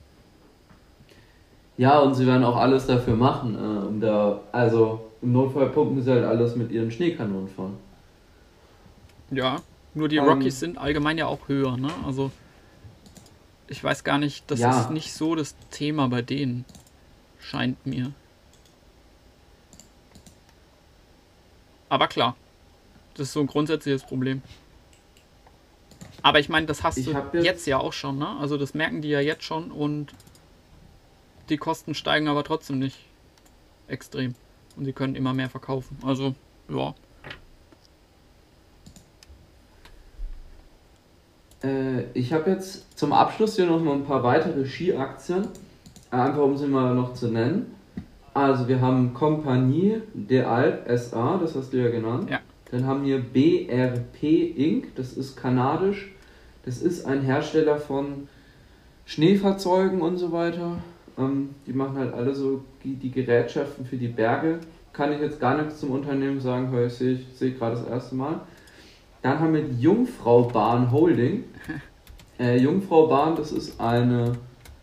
Ja, und sie werden auch alles dafür machen, äh, um da, also im Notfall pumpen sie halt alles mit ihren Schneekanonen voll. Ja, nur die Ähm, Rockies sind allgemein ja auch höher, ne? Also ich weiß gar nicht, das Ja. ist nicht so das Thema bei denen, scheint mir. Aber klar, das ist so ein grundsätzliches Problem. Aber ich meine, das hast Ich du hab jetzt, jetzt- ja auch schon, ne? Also das merken die ja jetzt schon und die Kosten steigen aber trotzdem nicht extrem. Und sie können immer mehr verkaufen. Also, ja. Äh, ich habe jetzt zum Abschluss hier noch mal ein paar weitere Skiaktien, äh, einfach um sie mal noch zu nennen. Also wir haben Compagnie des Alpes S A, das hast du ja genannt. Ja. Dann haben wir B R P Incorporated, das ist kanadisch. Das ist ein Hersteller von Schneefahrzeugen und so weiter. Ähm, die machen halt alle so die, die Gerätschaften für die Berge. Kann ich jetzt gar nichts zum Unternehmen sagen, weil ich sehe ich sehe gerade das erste Mal. Dann haben wir die Jungfrau Bahn Holding. Äh, Jungfrau Bahn, das ist eine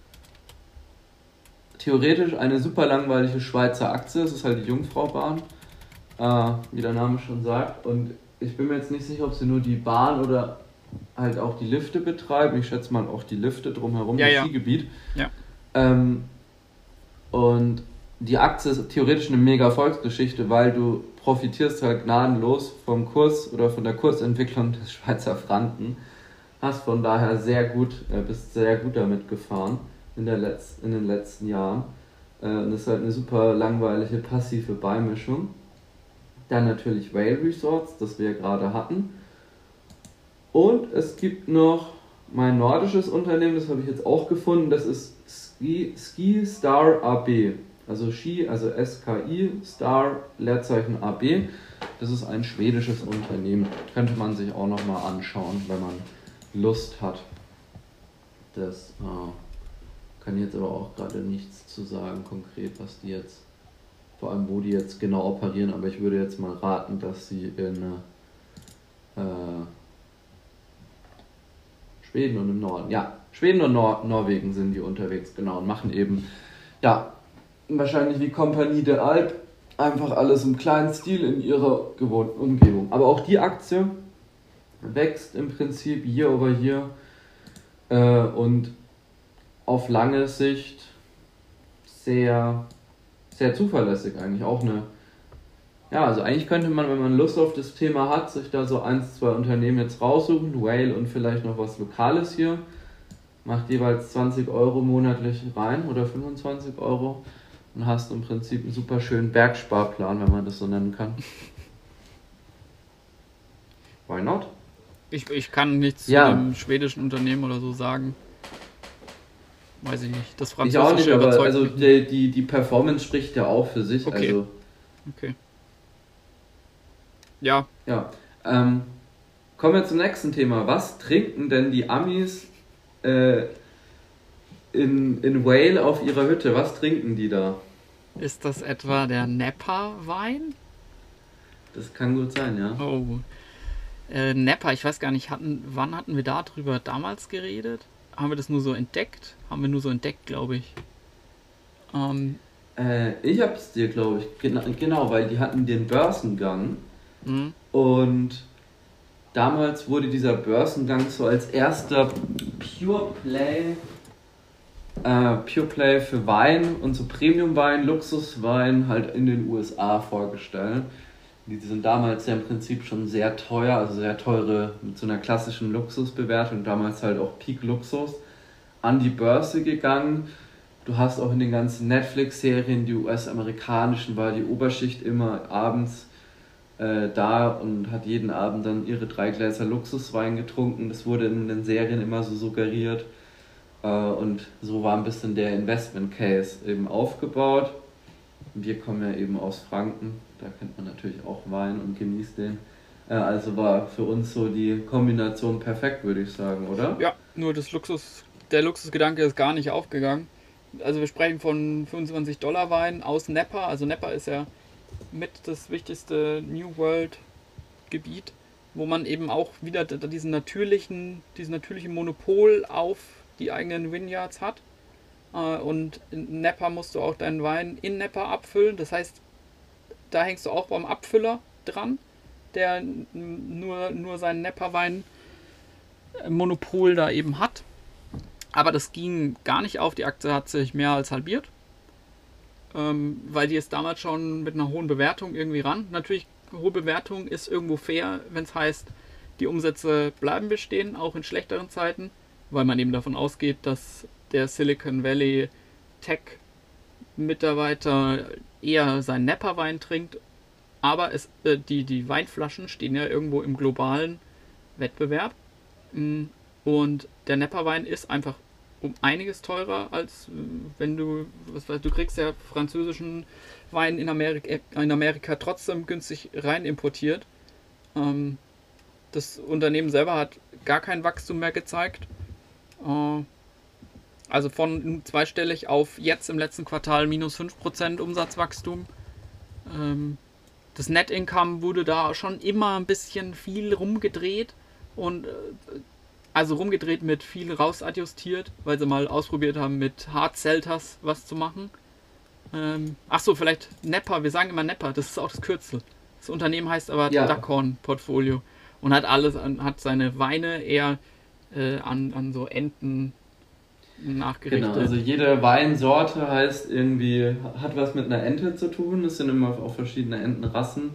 theoretisch eine super langweilige Schweizer Aktie. Das ist halt die Jungfrau Bahn, äh, wie der Name schon sagt. Und ich bin mir jetzt nicht sicher, ob sie nur die Bahn oder halt auch die Lifte betreiben. Ich schätze mal auch die Lifte drumherum, Ja, das ja. Skigebiet. Ja. Ähm, und die Aktie ist theoretisch eine mega Erfolgsgeschichte, weil du profitierst halt gnadenlos vom Kurs oder von der Kursentwicklung des Schweizer Franken. Hast von daher sehr gut, äh, bist sehr gut damit gefahren in, der Letz-, in den letzten Jahren. Äh, und das ist halt eine super langweilige passive Beimischung. Dann natürlich Whale Resorts, das wir gerade hatten. Und es gibt noch mein nordisches Unternehmen, das habe ich jetzt auch gefunden, das ist Ski, Ski Star A B. Also Ski, also S K I, Star, Leerzeichen A B. Das ist ein schwedisches Unternehmen. Könnte man sich auch nochmal anschauen, wenn man Lust hat. Das äh, kann ich jetzt aber auch gerade nichts zu sagen, konkret, was die jetzt, vor allem wo die jetzt genau operieren, aber ich würde jetzt mal raten, dass sie in äh, Schweden und im Norden, ja, Schweden und Nor- Norwegen sind die unterwegs, genau, und machen eben, ja, wahrscheinlich wie Compagnie des Alpes, einfach alles im kleinen Stil in ihrer gewohnten Umgebung. Aber auch die Aktie wächst im Prinzip year over year äh, und auf lange Sicht sehr, sehr zuverlässig eigentlich. Auch eine, ja, also eigentlich könnte man, wenn man Lust auf das Thema hat, sich da so ein, zwei Unternehmen jetzt raussuchen, Whale und vielleicht noch was Lokales hier. Macht jeweils zwanzig Euro monatlich rein oder fünfundzwanzig Euro und hast im Prinzip einen super schönen Bergsparplan, wenn man das so nennen kann. Why not? Ich, ich kann nichts Ja. zu dem schwedischen Unternehmen oder so sagen. Weiß ich nicht. Das Ich auch nicht, Französische aber überzeugt also mich nicht. die, die, die Performance spricht ja auch für sich. Okay. Also, Okay. Ja, ja. Ähm, kommen wir zum nächsten Thema. Was trinken denn die Amis äh, in, in Whale auf ihrer Hütte? Was trinken die da? ist das etwa der Napa-Wein? Das kann gut sein, ja. Oh. Äh, Napa, ich weiß gar nicht, hatten, wann hatten wir darüber damals geredet? Haben wir das nur so entdeckt? Haben wir nur so entdeckt, glaube ich. Ähm, Äh, ich hab's dir, glaube ich, genau, genau, weil die hatten den Börsengang mh. und damals wurde dieser Börsengang so als erster Pure Play, äh, Pure Play für Wein und so Premium-Wein, Luxuswein halt in den U S A vorgestellt. Die sind damals ja im Prinzip schon sehr teuer, also sehr teure mit so einer klassischen Luxusbewertung, damals halt auch Peak Luxus, an die Börse gegangen. Du hast auch in den ganzen Netflix-Serien, die U S-amerikanischen, war die Oberschicht immer abends äh, da und hat jeden Abend dann ihre drei Gläser Luxuswein getrunken. Das wurde in den Serien immer so suggeriert. Äh, und so war ein bisschen der Investment-Case eben aufgebaut. Wir kommen ja eben aus Franken, da kennt man natürlich auch Wein und genießt den. Äh, also war für uns so die Kombination perfekt, würde ich sagen, oder? Ja, nur das Luxus, der Luxusgedanke ist gar nicht aufgegangen. Also wir sprechen von fünfundzwanzig Dollar Wein aus Napa. Also Napa ist ja mit das wichtigste New World Gebiet, wo man eben auch wieder diesen natürlichen, diesen natürlichen Monopol auf die eigenen Vineyards hat. Und in Napa musst du auch deinen Wein in Napa abfüllen. Das heißt, da hängst du auch beim Abfüller dran, der nur, nur seinen Napa-Wein-Monopol da eben hat. Aber das ging gar nicht auf. Die Aktie hat sich mehr als halbiert. Ähm, weil die ist damals schon mit einer hohen Bewertung irgendwie ran. Natürlich, hohe Bewertung ist irgendwo fair, wenn es heißt, die Umsätze bleiben bestehen, auch in schlechteren Zeiten. Weil man eben davon ausgeht, dass der Silicon Valley Tech-Mitarbeiter eher seinen Napa-Wein trinkt. Aber es, äh, die, die Weinflaschen stehen ja irgendwo im globalen Wettbewerb. Und der Napa-Wein ist einfach um einiges teurer, als wenn du, was weißt, du kriegst ja französischen Wein in Amerika, in Amerika trotzdem günstig rein importiert. Ähm, das Unternehmen selber hat gar kein Wachstum mehr gezeigt. Äh, Also von zweistellig auf jetzt im letzten Quartal minus fünf Prozent Umsatzwachstum. Ähm, das Net Income wurde da schon immer ein bisschen viel rumgedreht und äh, also rumgedreht mit viel rausadjustiert, weil sie mal ausprobiert haben mit Hard Selters was zu machen. Ähm, Achso, vielleicht Napa, wir sagen immer Napa, das ist auch das Kürzel. Das Unternehmen heißt aber Ja. Duckhorn Portfolio und hat alles an, hat seine Weine eher äh, an, an so Enten nachgerichtet. Genau, also jede Weinsorte heißt irgendwie, hat was mit einer Ente zu tun. Es sind immer auch verschiedene Entenrassen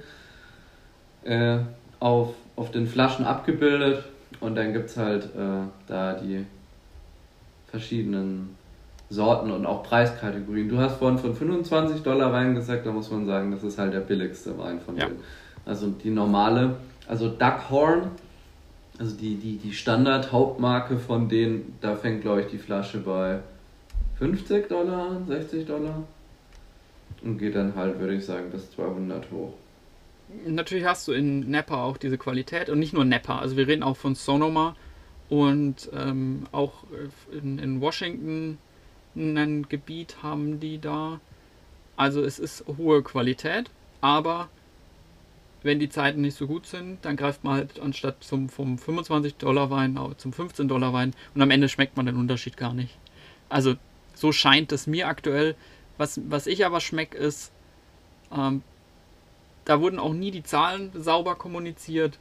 äh, auf, auf den Flaschen abgebildet. Und dann gibt es halt äh, da die verschiedenen Sorten und auch Preiskategorien. Du hast vorhin von fünfundzwanzig Dollar Wein gesagt, da muss man sagen, das ist halt der billigste Wein von Ja. denen. Also die normale, also Duckhorn, also die, die, die Standard-Hauptmarke von denen, da fängt, glaube ich, die Flasche bei fünfzig Dollar an, sechzig Dollar. Und geht dann halt, würde ich sagen, bis zweihundert hoch. Natürlich hast du in Napa auch diese Qualität und nicht nur Napa, also wir reden auch von Sonoma und ähm, auch in, in Washington ein Gebiet haben die da. Also es ist hohe Qualität, aber wenn die Zeiten nicht so gut sind, dann greift man halt anstatt zum, vom fünfundzwanzig Dollar Wein zum fünfzehn Dollar Wein und am Ende schmeckt man den Unterschied gar nicht. Also so scheint es mir aktuell. Was, was ich aber schmecke ist, ähm, da wurden auch nie die Zahlen sauber kommuniziert.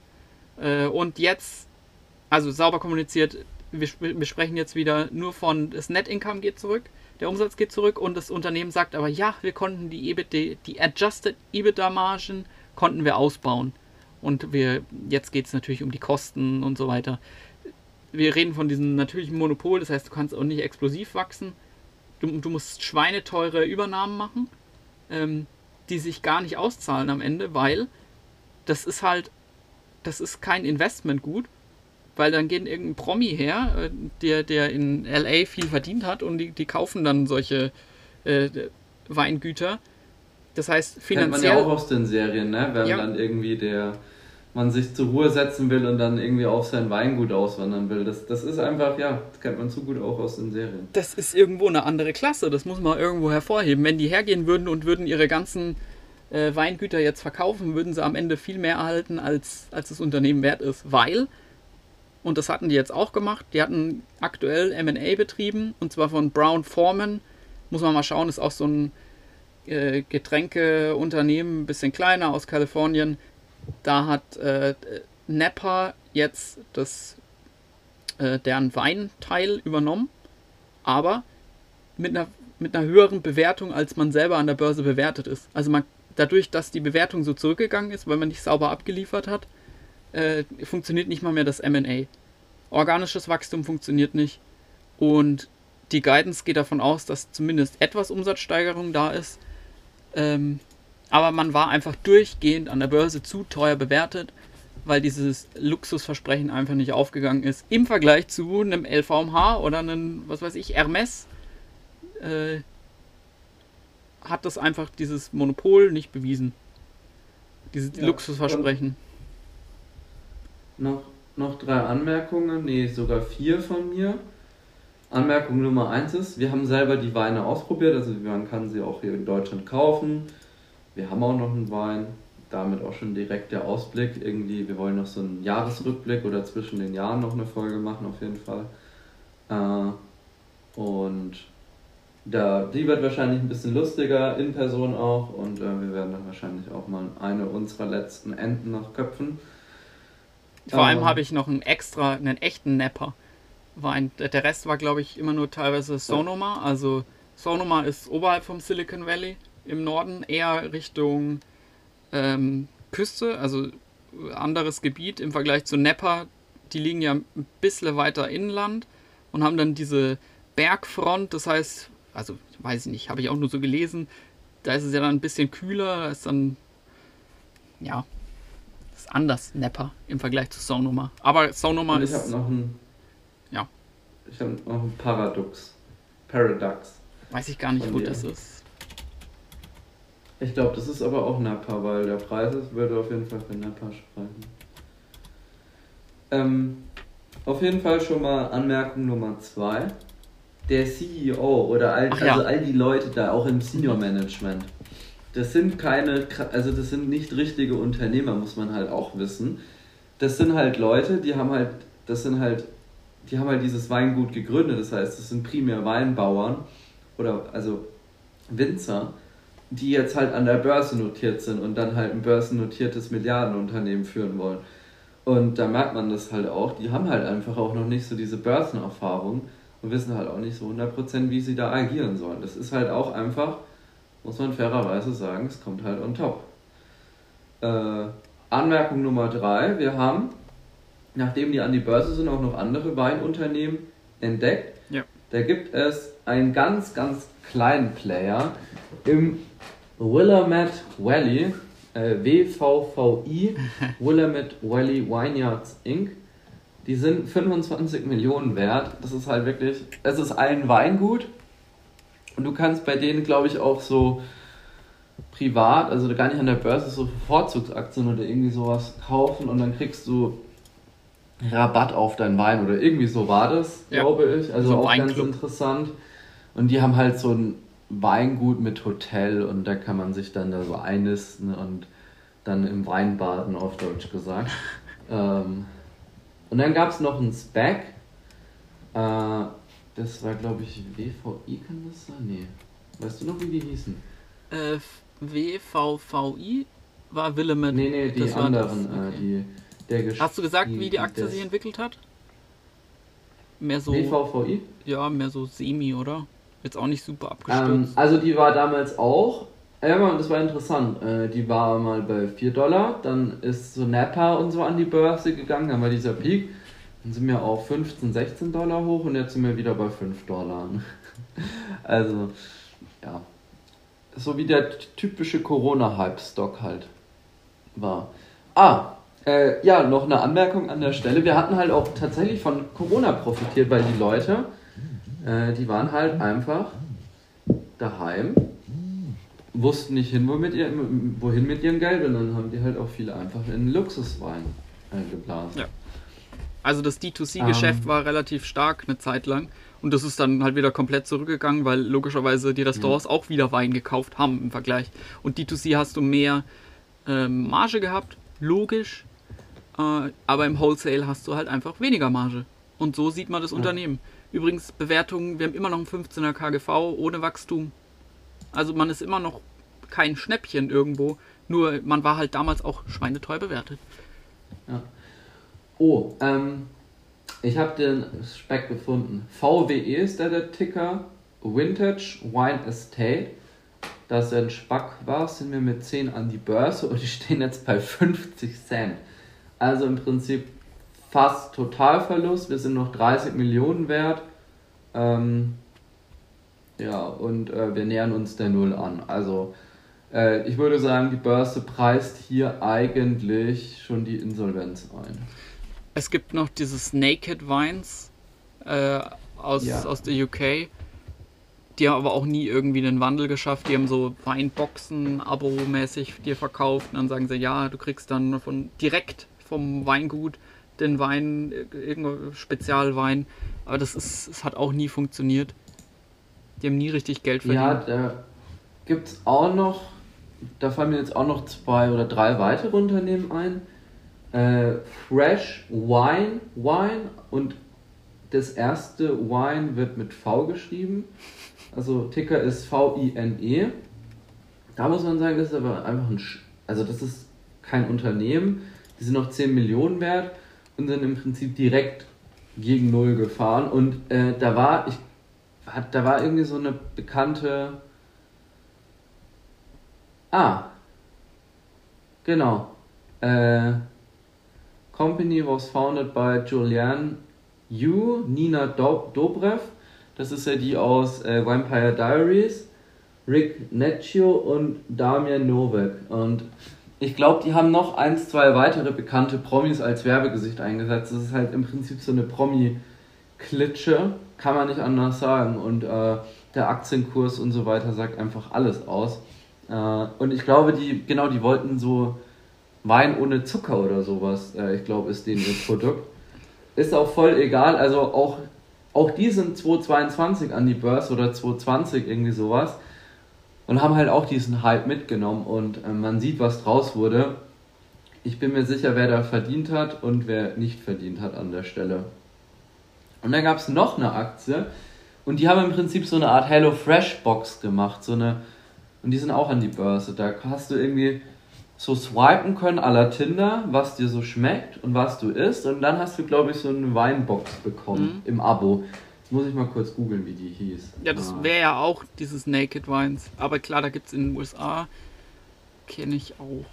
Äh, und jetzt, also sauber kommuniziert, wir, wir sprechen jetzt wieder nur von, das Net Income geht zurück, der Umsatz geht zurück und das Unternehmen sagt aber, ja, wir konnten die, E B I T D, die Adjusted EBITDA-Margen konnten wir ausbauen. Und wir, jetzt geht es natürlich um die Kosten und so weiter. Wir reden von diesem natürlichen Monopol, das heißt, du kannst auch nicht explosiv wachsen. Du, du musst schweineteure Übernahmen machen, ähm, die sich gar nicht auszahlen am Ende, weil das ist halt, das ist kein Investmentgut, weil dann geht irgendein Promi her, äh, der, der in L A viel verdient hat und die, die kaufen dann solche äh, Weingüter. Das heißt, finanziell... Kennt man ja auch aus den Serien, ne? Wenn ja. dann irgendwie der man sich zur Ruhe setzen will und dann irgendwie auf sein Weingut auswandern will. Das, das ist einfach, ja, das kennt man zu gut auch aus den Serien. Das ist irgendwo eine andere Klasse, das muss man irgendwo hervorheben. Wenn die hergehen würden und würden ihre ganzen äh, Weingüter jetzt verkaufen, würden sie am Ende viel mehr erhalten, als, als das Unternehmen wert ist. Weil, und das hatten die jetzt auch gemacht, die hatten aktuell M and A betrieben, und zwar von Brown-Forman, muss man mal schauen, ist auch so ein äh, Getränkeunternehmen, ein bisschen kleiner, aus Kalifornien. Da hat äh, Napa jetzt das, äh, deren Weinteil übernommen, aber mit einer, mit einer höheren Bewertung, als man selber an der Börse bewertet ist. Also man, dadurch, dass die Bewertung so zurückgegangen ist, weil man nicht sauber abgeliefert hat, äh, funktioniert nicht mal mehr das M and A. Organisches Wachstum funktioniert nicht und die Guidance geht davon aus, dass zumindest etwas Umsatzsteigerung da ist. Ähm, Aber man war einfach durchgehend an der Börse zu teuer bewertet, weil dieses Luxusversprechen einfach nicht aufgegangen ist. Im Vergleich zu einem L V M H oder einem, was weiß ich, Hermes äh, hat das einfach dieses Monopol nicht bewiesen. Dieses ja, Luxusversprechen. Noch, noch drei Anmerkungen, nee, sogar vier von mir. Anmerkung Nummer eins ist, wir haben selber die Weine ausprobiert, also man kann sie auch hier in Deutschland kaufen. Wir haben auch noch einen Wein, damit auch schon direkt der Ausblick. Irgendwie, wir wollen noch so einen Jahresrückblick oder zwischen den Jahren noch eine Folge machen, auf jeden Fall. Äh, und da, die wird wahrscheinlich ein bisschen lustiger, in Person auch. Und äh, wir werden dann wahrscheinlich auch mal eine unserer letzten Enten noch köpfen. Vor allem ähm, habe ich noch einen extra, einen echten Napa Wein. Der Rest war, glaube ich, immer nur teilweise Sonoma. Also Sonoma ist oberhalb vom Silicon Valley. Im Norden eher Richtung ähm, Küste, also anderes Gebiet im Vergleich zu Napa. Die liegen ja ein bisschen weiter inland und haben dann diese Bergfront, das heißt, also weiß ich nicht, habe ich auch nur so gelesen, da ist es ja dann ein bisschen kühler, da ist dann, ja, ist anders Napa im Vergleich zu Sonoma. Aber Sonoma und ich ist... Ich habe noch ein... Ja. Ich habe noch ein Paradox. Paradox. Weiß ich gar nicht, wo das ist. Ich glaube, das ist aber auch Napa, weil der Preis ist, würde auf jeden Fall für Napa sprechen. Ähm, auf jeden Fall schon mal Anmerkung Nummer zwei. Der C E O oder all, ja. also all die Leute da, auch im Senior Management, das sind keine, also das sind nicht richtige Unternehmer, muss man halt auch wissen. Das sind halt Leute, die haben halt, das sind halt, die haben halt dieses Weingut gegründet, das heißt, das sind primär Weinbauern oder also Winzer, die jetzt halt an der Börse notiert sind und dann halt ein börsennotiertes Milliardenunternehmen führen wollen. Und da merkt man das halt auch, die haben halt einfach auch noch nicht so diese Börsenerfahrung und wissen halt auch nicht so hundert Prozent, wie sie da agieren sollen. Das ist halt auch einfach, muss man fairerweise sagen, es kommt halt on top. Äh, Anmerkung Nummer drei, wir haben, nachdem die an die Börse sind, auch noch andere Weinunternehmen entdeckt. Ja. Da gibt es einen ganz, ganz kleinen Player im Willamette Valley, äh, W V V I, Willamette Valley Vineyards Incorporated. Die sind fünfundzwanzig Millionen wert. Das ist halt wirklich, es ist ein Weingut und du kannst bei denen, glaube ich, auch so privat, also gar nicht an der Börse, so Vorzugsaktien oder irgendwie sowas kaufen und dann kriegst du Rabatt auf deinen Wein oder irgendwie so war das, ja, glaube ich. Also so auch ganz interessant. Und die haben halt so ein Weingut mit Hotel und da kann man sich dann da so einnisten und dann im Wein baden, auf Deutsch gesagt. ähm, und dann gab es noch einen SPAC, äh, das war glaube ich W V I, kann das sein? Nee. Weißt du noch, wie die hießen? Äh, W V V I war Willamette. Nee, nee, die das anderen, war das. Okay. äh, die, der Gesch- Hast du gesagt, wie die Aktie des- sich entwickelt hat? Mehr so, W V V I? ja, mehr so semi, oder? Jetzt auch nicht super Ähm, abgestürzt. also die war damals auch, ja man, das war interessant, äh, die war mal bei vier Dollar, dann ist so Napa und so an die Börse gegangen, dann war dieser Peak, dann sind wir auf fünfzehn, sechzehn Dollar hoch und jetzt sind wir wieder bei fünf Dollar. Also, ja, so wie der typische Corona-Hype-Stock halt war. Ah, äh, ja, noch eine Anmerkung an der Stelle, wir hatten halt auch tatsächlich von Corona profitiert, weil die Leute, äh, die waren halt einfach daheim, wussten nicht hin, wo mit ihr, wohin mit ihrem Geld und dann haben die halt auch viele einfach in Luxuswein äh, geblasen. Ja. Also das D zwei C-Geschäft Ähm. war relativ stark eine Zeit lang und das ist dann halt wieder komplett zurückgegangen, weil logischerweise die Restaurants auch wieder Wein gekauft haben im Vergleich. Und D zwei C hast du mehr ähm, Marge gehabt, logisch, äh, aber im Wholesale hast du halt einfach weniger Marge. Und so sieht man das Ja. Unternehmen. Übrigens, Bewertungen, wir haben immer noch ein fünfzehner K G V ohne Wachstum. Also man ist immer noch kein Schnäppchen irgendwo, nur man war halt damals auch schweineteuer bewertet. Ja. Oh, ähm, ich habe den Speck gefunden. V W E ist da der Ticker, Vintage Wine Estate. Da es ein Spack war, sind wir mit zehn an die Börse und die stehen jetzt bei fünfzig Cent. Also im Prinzip fast Totalverlust. Wir sind noch dreißig Millionen wert. Ähm, ja, und äh, wir nähern uns der Null an. Also äh, ich würde sagen, die Börse preist hier eigentlich schon die Insolvenz ein. Es gibt noch dieses Naked Wines äh, aus, Ja. aus der U K. Die haben aber auch nie irgendwie einen Wandel geschafft. Die haben so Weinboxen abo-mäßig dir verkauft. Und dann sagen sie, ja, du kriegst dann von direkt vom Weingut den Wein, irgendein Spezialwein. Aber das ist, es hat auch nie funktioniert. Die haben nie richtig Geld Ja, verdient. da gibt es auch noch, da fallen mir jetzt auch noch zwei oder drei weitere Unternehmen ein. Äh, Fresh Wine, Wine und das erste Wine wird mit V geschrieben. Also Ticker ist V I N E. Da muss man sagen, das ist aber einfach ein, Sch- also das ist kein Unternehmen. Die sind noch zehn Millionen wert und sind im Prinzip direkt gegen Null gefahren. Und äh, da war, ich, hat, da war irgendwie so eine bekannte, ah, genau, äh, Company was founded by Julianne Yu, Nina Do- Dobrev, das ist ja die aus äh, Vampire Diaries, Rick Necchio und Damian Novak. Und ich glaube, die haben noch eins, zwei weitere bekannte Promis als Werbegesicht eingesetzt. Das ist halt im Prinzip so eine Promi-Klitsche, kann man nicht anders sagen. Und äh, der Aktienkurs und so weiter sagt einfach alles aus. Äh, und ich glaube, die genau, die wollten so Wein ohne Zucker oder sowas, äh, ich glaube, ist denen ihr Produkt. Ist auch voll egal, also auch, auch die sind zweitausendzweiundzwanzig an die Börse oder zweitausendzwanzig irgendwie sowas und haben halt auch diesen Hype mitgenommen und äh, man sieht, was draus wurde. Ich bin mir sicher, wer da verdient hat und wer nicht verdient hat an der Stelle. Und dann gab es noch eine Aktie und die haben im Prinzip so eine Art HelloFresh-Box gemacht, so eine, und die sind auch an die Börse. Da hast du irgendwie so swipen können à la Tinder, was dir so schmeckt und was du isst. Und dann hast du, glaube ich, so eine Weinbox bekommen Mhm. im Abo. Jetzt muss ich mal kurz googeln, wie die hieß. Ja, das Ah. wäre ja auch dieses Naked Wines. Aber klar, da gibt es in den U S A, kenne ich auch.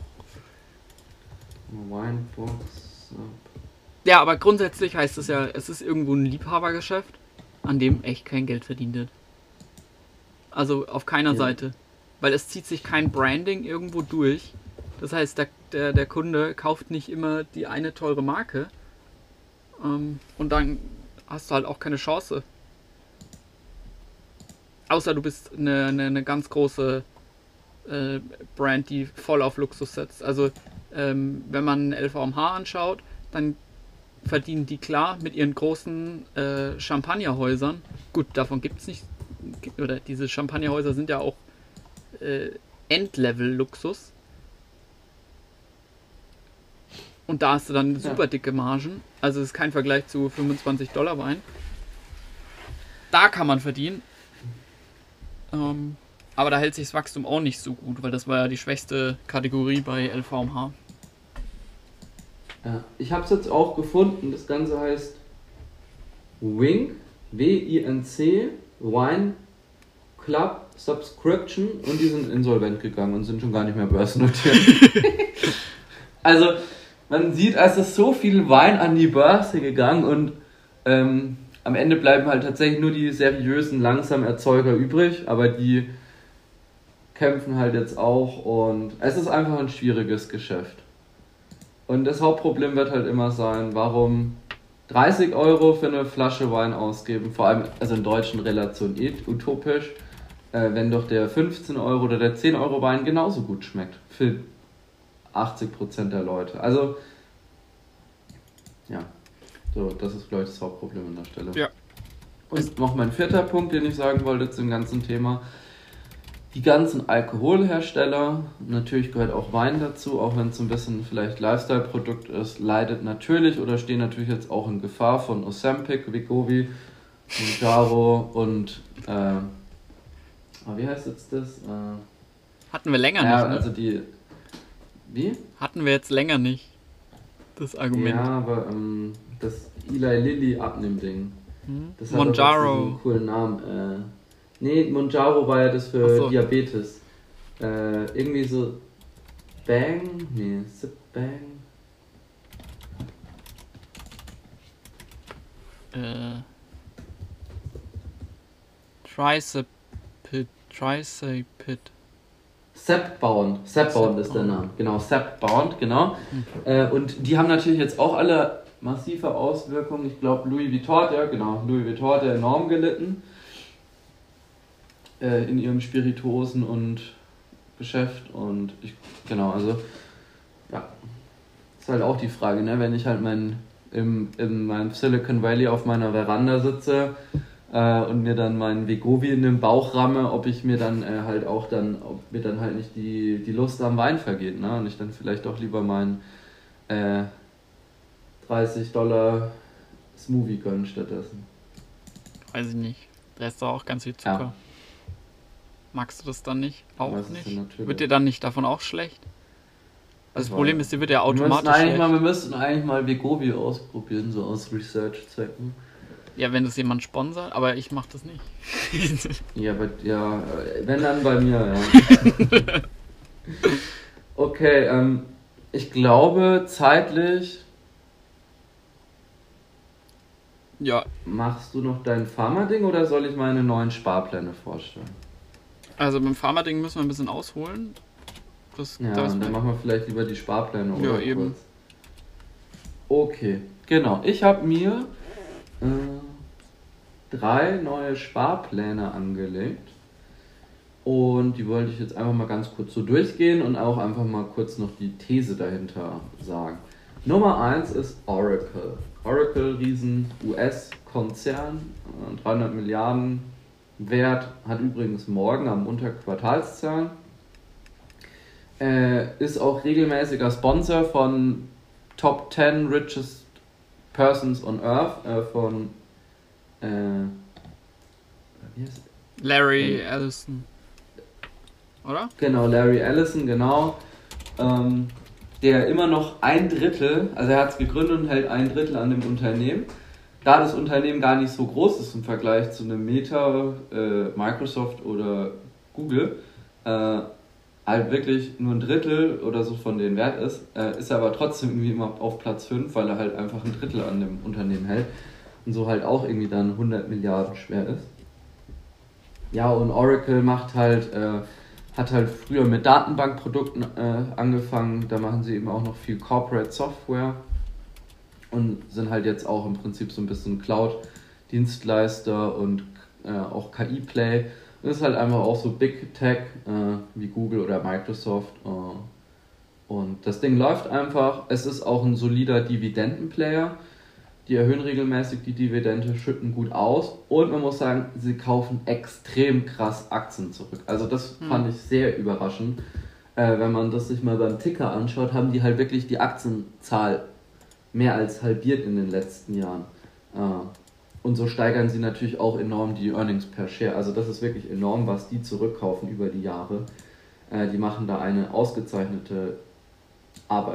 Weinbox. Ja, aber grundsätzlich heißt es ja, es ist irgendwo ein Liebhabergeschäft, an dem echt kein Geld verdient wird. Also auf keiner Ja. Seite. Weil es zieht sich kein Branding irgendwo durch. Das heißt, der, der, der Kunde kauft nicht immer die eine teure Marke. Ähm, und dann hast du halt auch keine Chance. Außer du bist eine, eine, eine ganz große äh, Brand, die voll auf Luxus setzt. Also ähm, wenn man L V M H anschaut, dann verdienen die klar mit ihren großen äh, Champagnerhäusern. Gut, davon gibt es nicht. Oder diese Champagnerhäuser sind ja auch äh, Endlevel-Luxus. Und da hast du dann super dicke Margen. Also es ist kein Vergleich zu fünfundzwanzig Dollar Wein. Da kann man verdienen. Ähm, aber da hält sich das Wachstum auch nicht so gut, weil das war ja die schwächste Kategorie bei L V M H. Ja, ich habe es jetzt auch gefunden. Das Ganze heißt Winc, W I N C, Wine Club Subscription, und die sind insolvent gegangen und sind schon gar nicht mehr börsennotiert. Also, man sieht, es ist so viel Wein an die Börse gegangen und ähm, am Ende bleiben halt tatsächlich nur die seriösen Langsamerzeuger übrig, aber die kämpfen halt jetzt auch und es ist einfach ein schwieriges Geschäft. Und das Hauptproblem wird halt immer sein, warum dreißig Euro für eine Flasche Wein ausgeben, vor allem also in deutschen Relationen eh utopisch, äh, wenn doch der fünfzehn Euro oder der zehn Euro Wein genauso gut schmeckt für achtzig Prozent der Leute. Also, ja, so, das ist glaube ich das Hauptproblem an der Stelle. Ja. Und noch mein vierter Punkt, den ich sagen wollte zum ganzen Thema. Die ganzen Alkoholhersteller, natürlich gehört auch Wein dazu, auch wenn es ein bisschen vielleicht Lifestyle-Produkt ist, leidet natürlich oder stehen natürlich jetzt auch in Gefahr von Ozempic, Wegovy, Mounjaro und, äh, wie heißt jetzt das? Äh, Hatten wir länger ja, nicht, ne? also die, wie? Hatten wir jetzt länger nicht, das Argument. Ja, aber ähm, das Eli Lilly Abnehmding, Hm? das hat auch jetzt Mounjaro. diesen coolen Namen, äh, nee, Mounjaro war ja das für Ach so. Diabetes. Äh, irgendwie so Bang? Nee, Zip Bang? Äh, Tricipit, Tricipit. Zepbound. Zepbound ist der Name. Genau, Zepbound, genau. Äh, und die haben natürlich jetzt auch alle massive Auswirkungen. Ich glaube, Louis Vuitton, ja genau, Louis Vuitton hat ja enorm gelitten äh, in ihrem Spirituosen- und Geschäft. Und ich, genau, also, ja, ist halt auch die Frage, ne, wenn ich halt mein, im, in meinem Silicon Valley auf meiner Veranda sitze äh, und mir dann mein Wegovy in den Bauch ramme, ob ich mir dann äh, halt auch dann, ob mir dann halt nicht die, die Lust am Wein vergeht, ne, und ich dann vielleicht doch lieber mein äh, dreißig Dollar Smoothie gönnen stattdessen. Weiß ich nicht. Da ist doch auch ganz viel Zucker. Ja. Magst du das dann nicht? Auch Das ist nicht? ja natürlich- Wird dir dann nicht davon auch schlecht? Also das war- Problem ist, dir wird ja Wir müssten, automatisch eigentlich schlecht. mal, wir müssten eigentlich mal Wegovy ausprobieren, so aus Research-Zwecken. Ja, wenn das jemand sponsert, aber ich mach das nicht. Ja, aber, ja, äh, wenn dann bei mir, ja. Okay, ähm, ich glaube, zeitlich Ja, machst du noch dein Pharma-Ding oder soll ich meine neuen Sparpläne vorstellen? also beim Pharma-Ding müssen wir ein bisschen ausholen. Das, Ja, das und dann machen wir vielleicht lieber die Sparpläne, oder? Ja, eben. Kurz. Okay, genau. Ich habe mir äh, drei neue Sparpläne angelegt. Und die wollte ich jetzt einfach mal ganz kurz so durchgehen und auch einfach mal kurz noch die These dahinter sagen. Nummer eins ist Oracle. Oracle, riesen U S-Konzern, äh, dreihundert Milliarden Wert, hat übrigens morgen am Montag Quartalszahlen. Äh, ist auch regelmäßiger Sponsor von Top zehn Richest Persons on Earth, äh, von äh, wie heißt Larry Ellison. Oder? Genau, Larry Ellison, genau. Ähm, der immer noch ein Drittel, also er hat es gegründet und hält ein Drittel an dem Unternehmen. Da das Unternehmen gar nicht so groß ist im Vergleich zu einem Meta, äh, Microsoft oder Google, äh, halt wirklich nur ein Drittel oder so von denen wert ist, äh, ist er aber trotzdem irgendwie immer auf Platz fünf, weil er halt einfach ein Drittel an dem Unternehmen hält und so halt auch irgendwie dann hundert Milliarden schwer ist. Ja, und Oracle macht halt, äh, hat halt früher mit Datenbankprodukten äh, angefangen, da machen sie eben auch noch viel Corporate Software und sind halt jetzt auch im Prinzip so ein bisschen Cloud-Dienstleister und äh, auch K I-Play. Das ist halt einfach auch so Big Tech äh, wie Google oder Microsoft. Äh, und das Ding läuft einfach. Es ist auch ein solider Dividendenplayer. Die erhöhen regelmäßig die Dividende, schütten gut aus. Und man muss sagen, sie kaufen extrem krass Aktien zurück. Also das hm. fand ich sehr überraschend. Äh, wenn man das sich mal beim Ticker anschaut, haben die halt wirklich die Aktienzahl mehr als halbiert in den letzten Jahren. Äh, Und so steigern sie natürlich auch enorm die Earnings per Share. Also das ist wirklich enorm, was die zurückkaufen über die Jahre. Äh, die machen da eine ausgezeichnete Arbeit.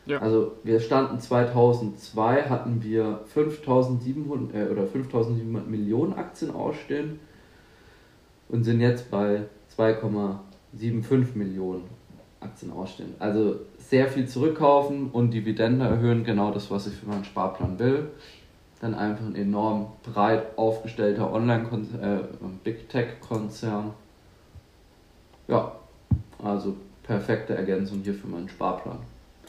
Ja. Also wir standen zweitausendzwei, hatten wir fünftausendsiebenhundert äh, oder fünftausendsiebenhundert Millionen Aktien ausstehen und sind jetzt bei zwei Komma fünfundsiebzig Millionen Aktien ausstehen. Also sehr viel zurückkaufen und Dividende erhöhen, genau das, was ich für meinen Sparplan will. Dann einfach ein enorm breit aufgestellter Online-Konzern, äh, Big Tech-Konzern. Ja, also perfekte Ergänzung hier für meinen Sparplan.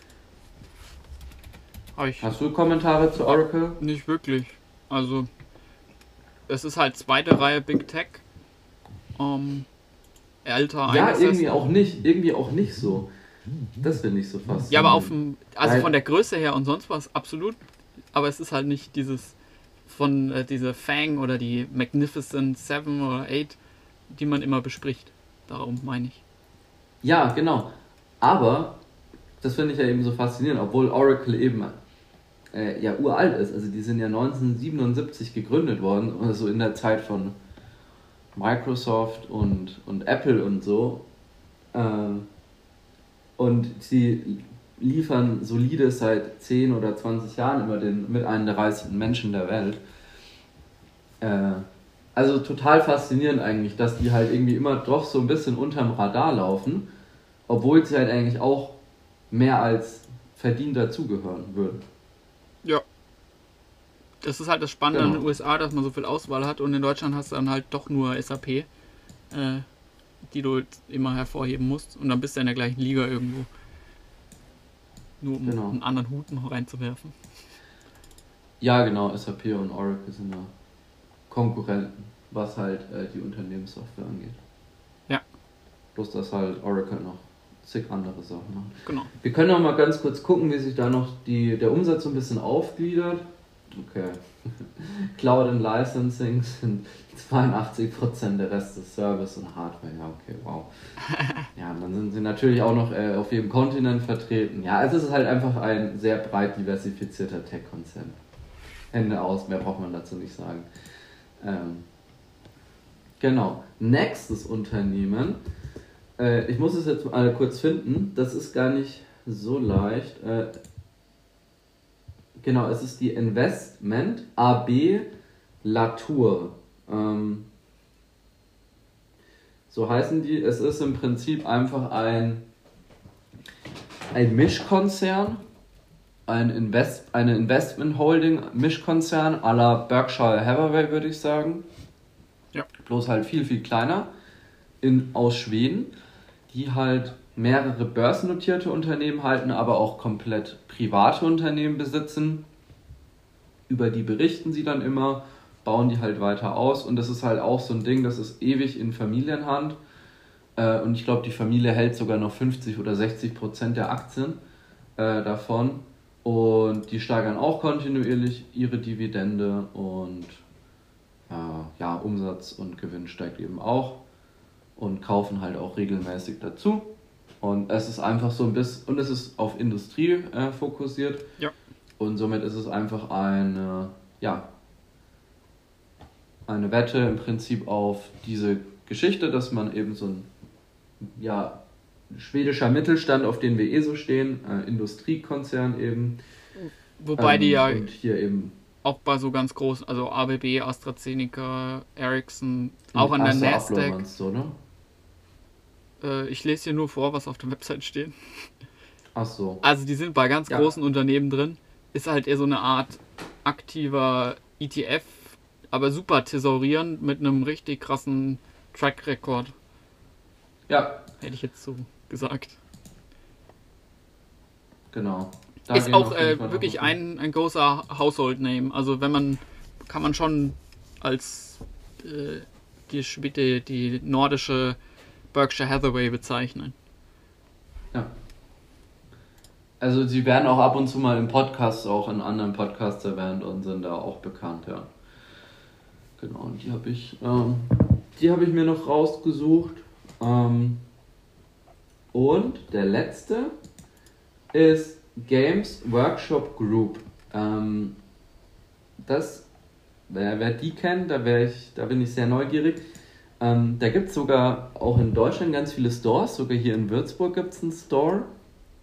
Ich Hast du Kommentare zu Oracle? Nicht wirklich. Also, es ist halt zweite Reihe Big Tech. Ähm, älter Ja, eingesetzt. irgendwie auch nicht, irgendwie auch nicht so. Das finde ich so faszinierend. Ja, aber auf dem, also Weil- von der Größe her und sonst was absolut. Aber es ist halt nicht dieses von äh, diese Fang oder die Magnificent Seven oder Eight, die man immer bespricht. Darum meine ich. Ja, genau. Aber das finde ich ja eben so faszinierend, obwohl Oracle eben äh, ja uralt ist. Also die sind ja neunzehnhundertsiebenundsiebzig gegründet worden, also in der Zeit von Microsoft und, und Apple und so. Ähm, und sie liefern solide seit zehn oder zwanzig Jahren immer den, mit einem der reichsten Menschen der Welt. Äh, also total faszinierend eigentlich, dass die halt irgendwie immer doch so ein bisschen unterm Radar laufen, obwohl sie halt eigentlich auch mehr als verdient dazugehören würden. Ja. Das ist halt das Spannende Genau. in den U S A, dass man so viel Auswahl hat und in Deutschland hast du dann halt doch nur S A P, äh, die du immer hervorheben musst und dann bist du in der gleichen Liga irgendwo. Nur um Genau. einen anderen Hut noch reinzuwerfen. Ja, genau, S A P und Oracle sind ja Konkurrenten, was halt äh, die Unternehmenssoftware angeht. Ja. Bloß, dass halt Oracle noch zig andere Sachen macht. Genau. Wir können auch mal ganz kurz gucken, wie sich da noch die, der Umsatz so ein bisschen aufgliedert. Okay. Cloud and Licensing sind zweiundachtzig Prozent, der Rest ist Service und Hardware. Ja, okay, wow. Ja, dann sind sie natürlich auch noch äh, auf jedem Kontinent vertreten. Ja, also es ist halt einfach ein sehr breit diversifizierter Tech-Konzern. Hände aus, mehr braucht man dazu nicht sagen. Ähm, genau. Nächstes Unternehmen. Äh, ich muss es jetzt mal kurz finden. Das ist gar nicht so leicht. Äh, genau, es ist die Investment A B Latour. Ähm, so heißen die. Es ist im Prinzip einfach ein, ein Mischkonzern. Ein Invest, eine Investment Holding Mischkonzern à la Berkshire Hathaway, würde ich sagen. Ja. Bloß halt viel, viel kleiner. In, aus Schweden, die halt mehrere börsennotierte Unternehmen halten, aber auch komplett private Unternehmen besitzen. Über die berichten sie dann immer, bauen die halt weiter aus und das ist halt auch so ein Ding, das ist ewig in Familienhand. Äh, und ich glaube, die Familie hält sogar noch fünfzig oder sechzig Prozent der Aktien äh, davon. Und die steigern auch kontinuierlich ihre Dividende und äh, ja, Umsatz und Gewinn steigt eben auch und kaufen halt auch regelmäßig dazu. Und es ist einfach so ein bisschen, und es ist auf Industrie äh, fokussiert. Ja. Und somit ist es einfach eine, ja, eine Wette im Prinzip auf diese Geschichte, dass man eben so ein, ja, schwedischer Mittelstand, auf den wir eh so stehen, äh, Industriekonzern eben. Wobei ähm, die ja und hier eben auch bei so ganz großen, also A B B, AstraZeneca, Ericsson, auch an der Ach so, Nasdaq. Upload meinst du, oder? Äh, ich lese hier nur vor, was auf der Website steht. Ach so. Also die sind bei ganz Ja. großen Unternehmen drin. Ist halt eher so eine Art aktiver E T F, aber super thesaurieren mit einem richtig krassen Track-Record, Ja, hätte ich jetzt so gesagt. genau. Da Ist gehen auch auf jeden äh, Fall noch wirklich was ein, ein großer Household-Name. Also wenn man, kann man schon als äh, die, Schwede- die nordische Berkshire Hathaway bezeichnen. Ja. Also sie werden auch ab und zu mal im Podcast, auch in anderen Podcasts erwähnt und sind da auch bekannt, ja. Genau, und die habe ich, ähm, die habe ich mir noch rausgesucht. Ähm, und der letzte ist Games Workshop Group. Ähm, das, wer, wer die kennt, da, wär ich, da bin ich sehr neugierig. Ähm, da gibt es sogar auch in Deutschland ganz viele Stores, sogar hier in Würzburg gibt es einen Store.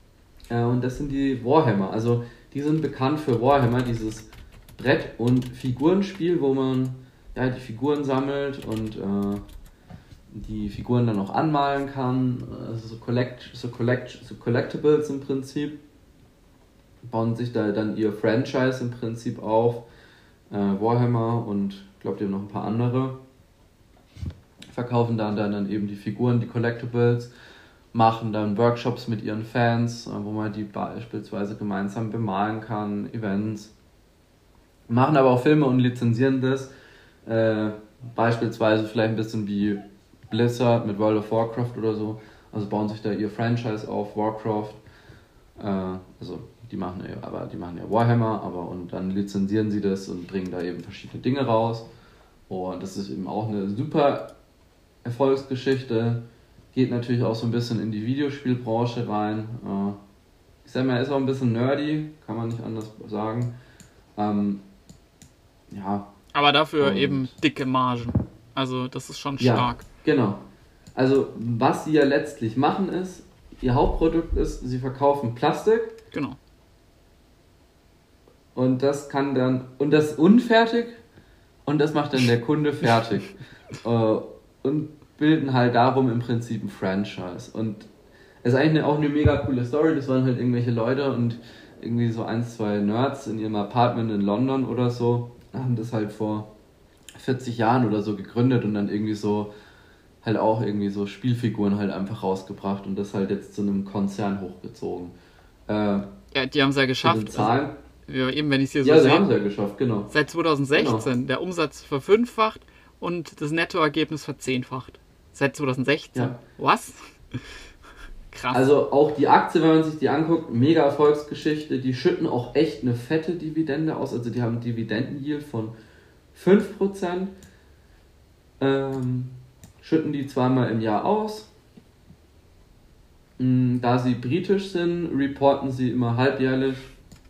Äh, und das sind die Warhammer. Also die sind bekannt für Warhammer, dieses Brett- und Figurenspiel, wo man ja, die Figuren sammelt und äh, die Figuren dann auch anmalen kann. Also so, Collect, so, Collect, so Collectibles im Prinzip. Bauen sich da dann ihr Franchise im Prinzip auf. Äh, Warhammer und ich glaube, die haben noch ein paar andere. Verkaufen dann, dann, dann eben die Figuren, die Collectibles. Machen dann Workshops mit ihren Fans, wo man die beispielsweise gemeinsam bemalen kann, Events. Machen aber auch Filme und lizenzieren das. Äh, beispielsweise vielleicht ein bisschen wie Blizzard mit World of Warcraft oder so. Also bauen sich da ihr Franchise auf, Warcraft. Äh, also die machen ja, aber die machen ja Warhammer, aber und dann lizenzieren sie das und bringen da eben verschiedene Dinge raus. Und das ist eben auch eine super Erfolgsgeschichte. Geht natürlich auch so ein bisschen in die Videospielbranche rein. Äh, ich sag mal, er ist auch ein bisschen nerdy, kann man nicht anders sagen. Ähm, ja. Aber dafür Und eben dicke Margen. Also das ist schon ja, stark. Genau. Also was sie ja letztlich machen ist, ihr Hauptprodukt ist, sie verkaufen Plastik. Genau. Und das kann dann, und das unfertig, und das macht dann der Kunde fertig. äh, und bilden halt darum im Prinzip ein Franchise. Und es ist eigentlich eine, auch eine mega coole Story. Das waren halt irgendwelche Leute und irgendwie so ein, zwei Nerds in ihrem Apartment in London oder so, haben das halt vor vierzig Jahren oder so gegründet und dann irgendwie so halt auch irgendwie so Spielfiguren halt einfach rausgebracht und das halt jetzt zu einem Konzern hochgezogen. Äh, ja, die haben es ja geschafft. Zahlen, also, eben, wenn ich hier so ja, sie sehe, haben es ja geschafft, genau. seit zwanzig sechzehn Genau. der Umsatz verfünffacht und das Nettoergebnis verzehnfacht. Seit zwanzig sechzehn. Ja. Was? Krass. Also auch die Aktie, wenn man sich die anguckt, mega Erfolgsgeschichte. Die schütten auch echt eine fette Dividende aus. Also die haben einen Dividenden-Yield von fünf Prozent. Ähm, schütten die zweimal im Jahr aus. Da sie britisch sind, reporten sie immer halbjährlich.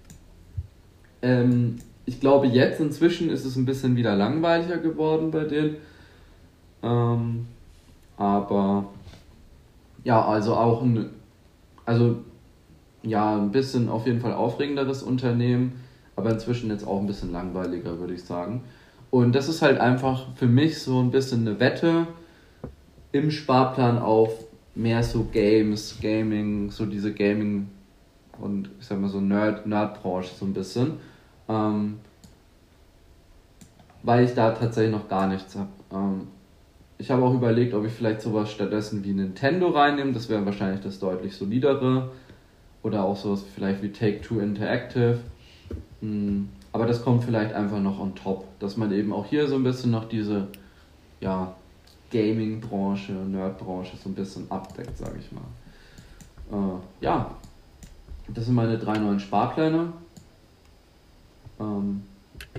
Ähm, ich glaube, jetzt inzwischen ist es ein bisschen wieder langweiliger geworden bei denen. Ähm, aber ja, also auch ein, also ja, ein bisschen auf jeden Fall aufregenderes Unternehmen, aber inzwischen jetzt auch ein bisschen langweiliger, würde ich sagen. Und das ist halt einfach für mich so ein bisschen eine Wette im Sparplan auf mehr so Games, Gaming, so diese Gaming und ich sag mal so Nerd, Nerd-Branche so ein bisschen. Ähm, weil ich da tatsächlich noch gar nichts habe. Ähm, ich habe auch überlegt, ob ich vielleicht sowas stattdessen wie Nintendo reinnehme, das wäre wahrscheinlich das deutlich solidere. Oder auch sowas vielleicht wie Take-Two Interactive. Hm, aber das kommt vielleicht einfach noch on top, dass man eben auch hier so ein bisschen noch diese, ja, Gaming-Branche, Nerd-Branche so ein bisschen abdeckt, sage ich mal. Äh, ja, das sind meine drei neuen Sparpläne. Ähm,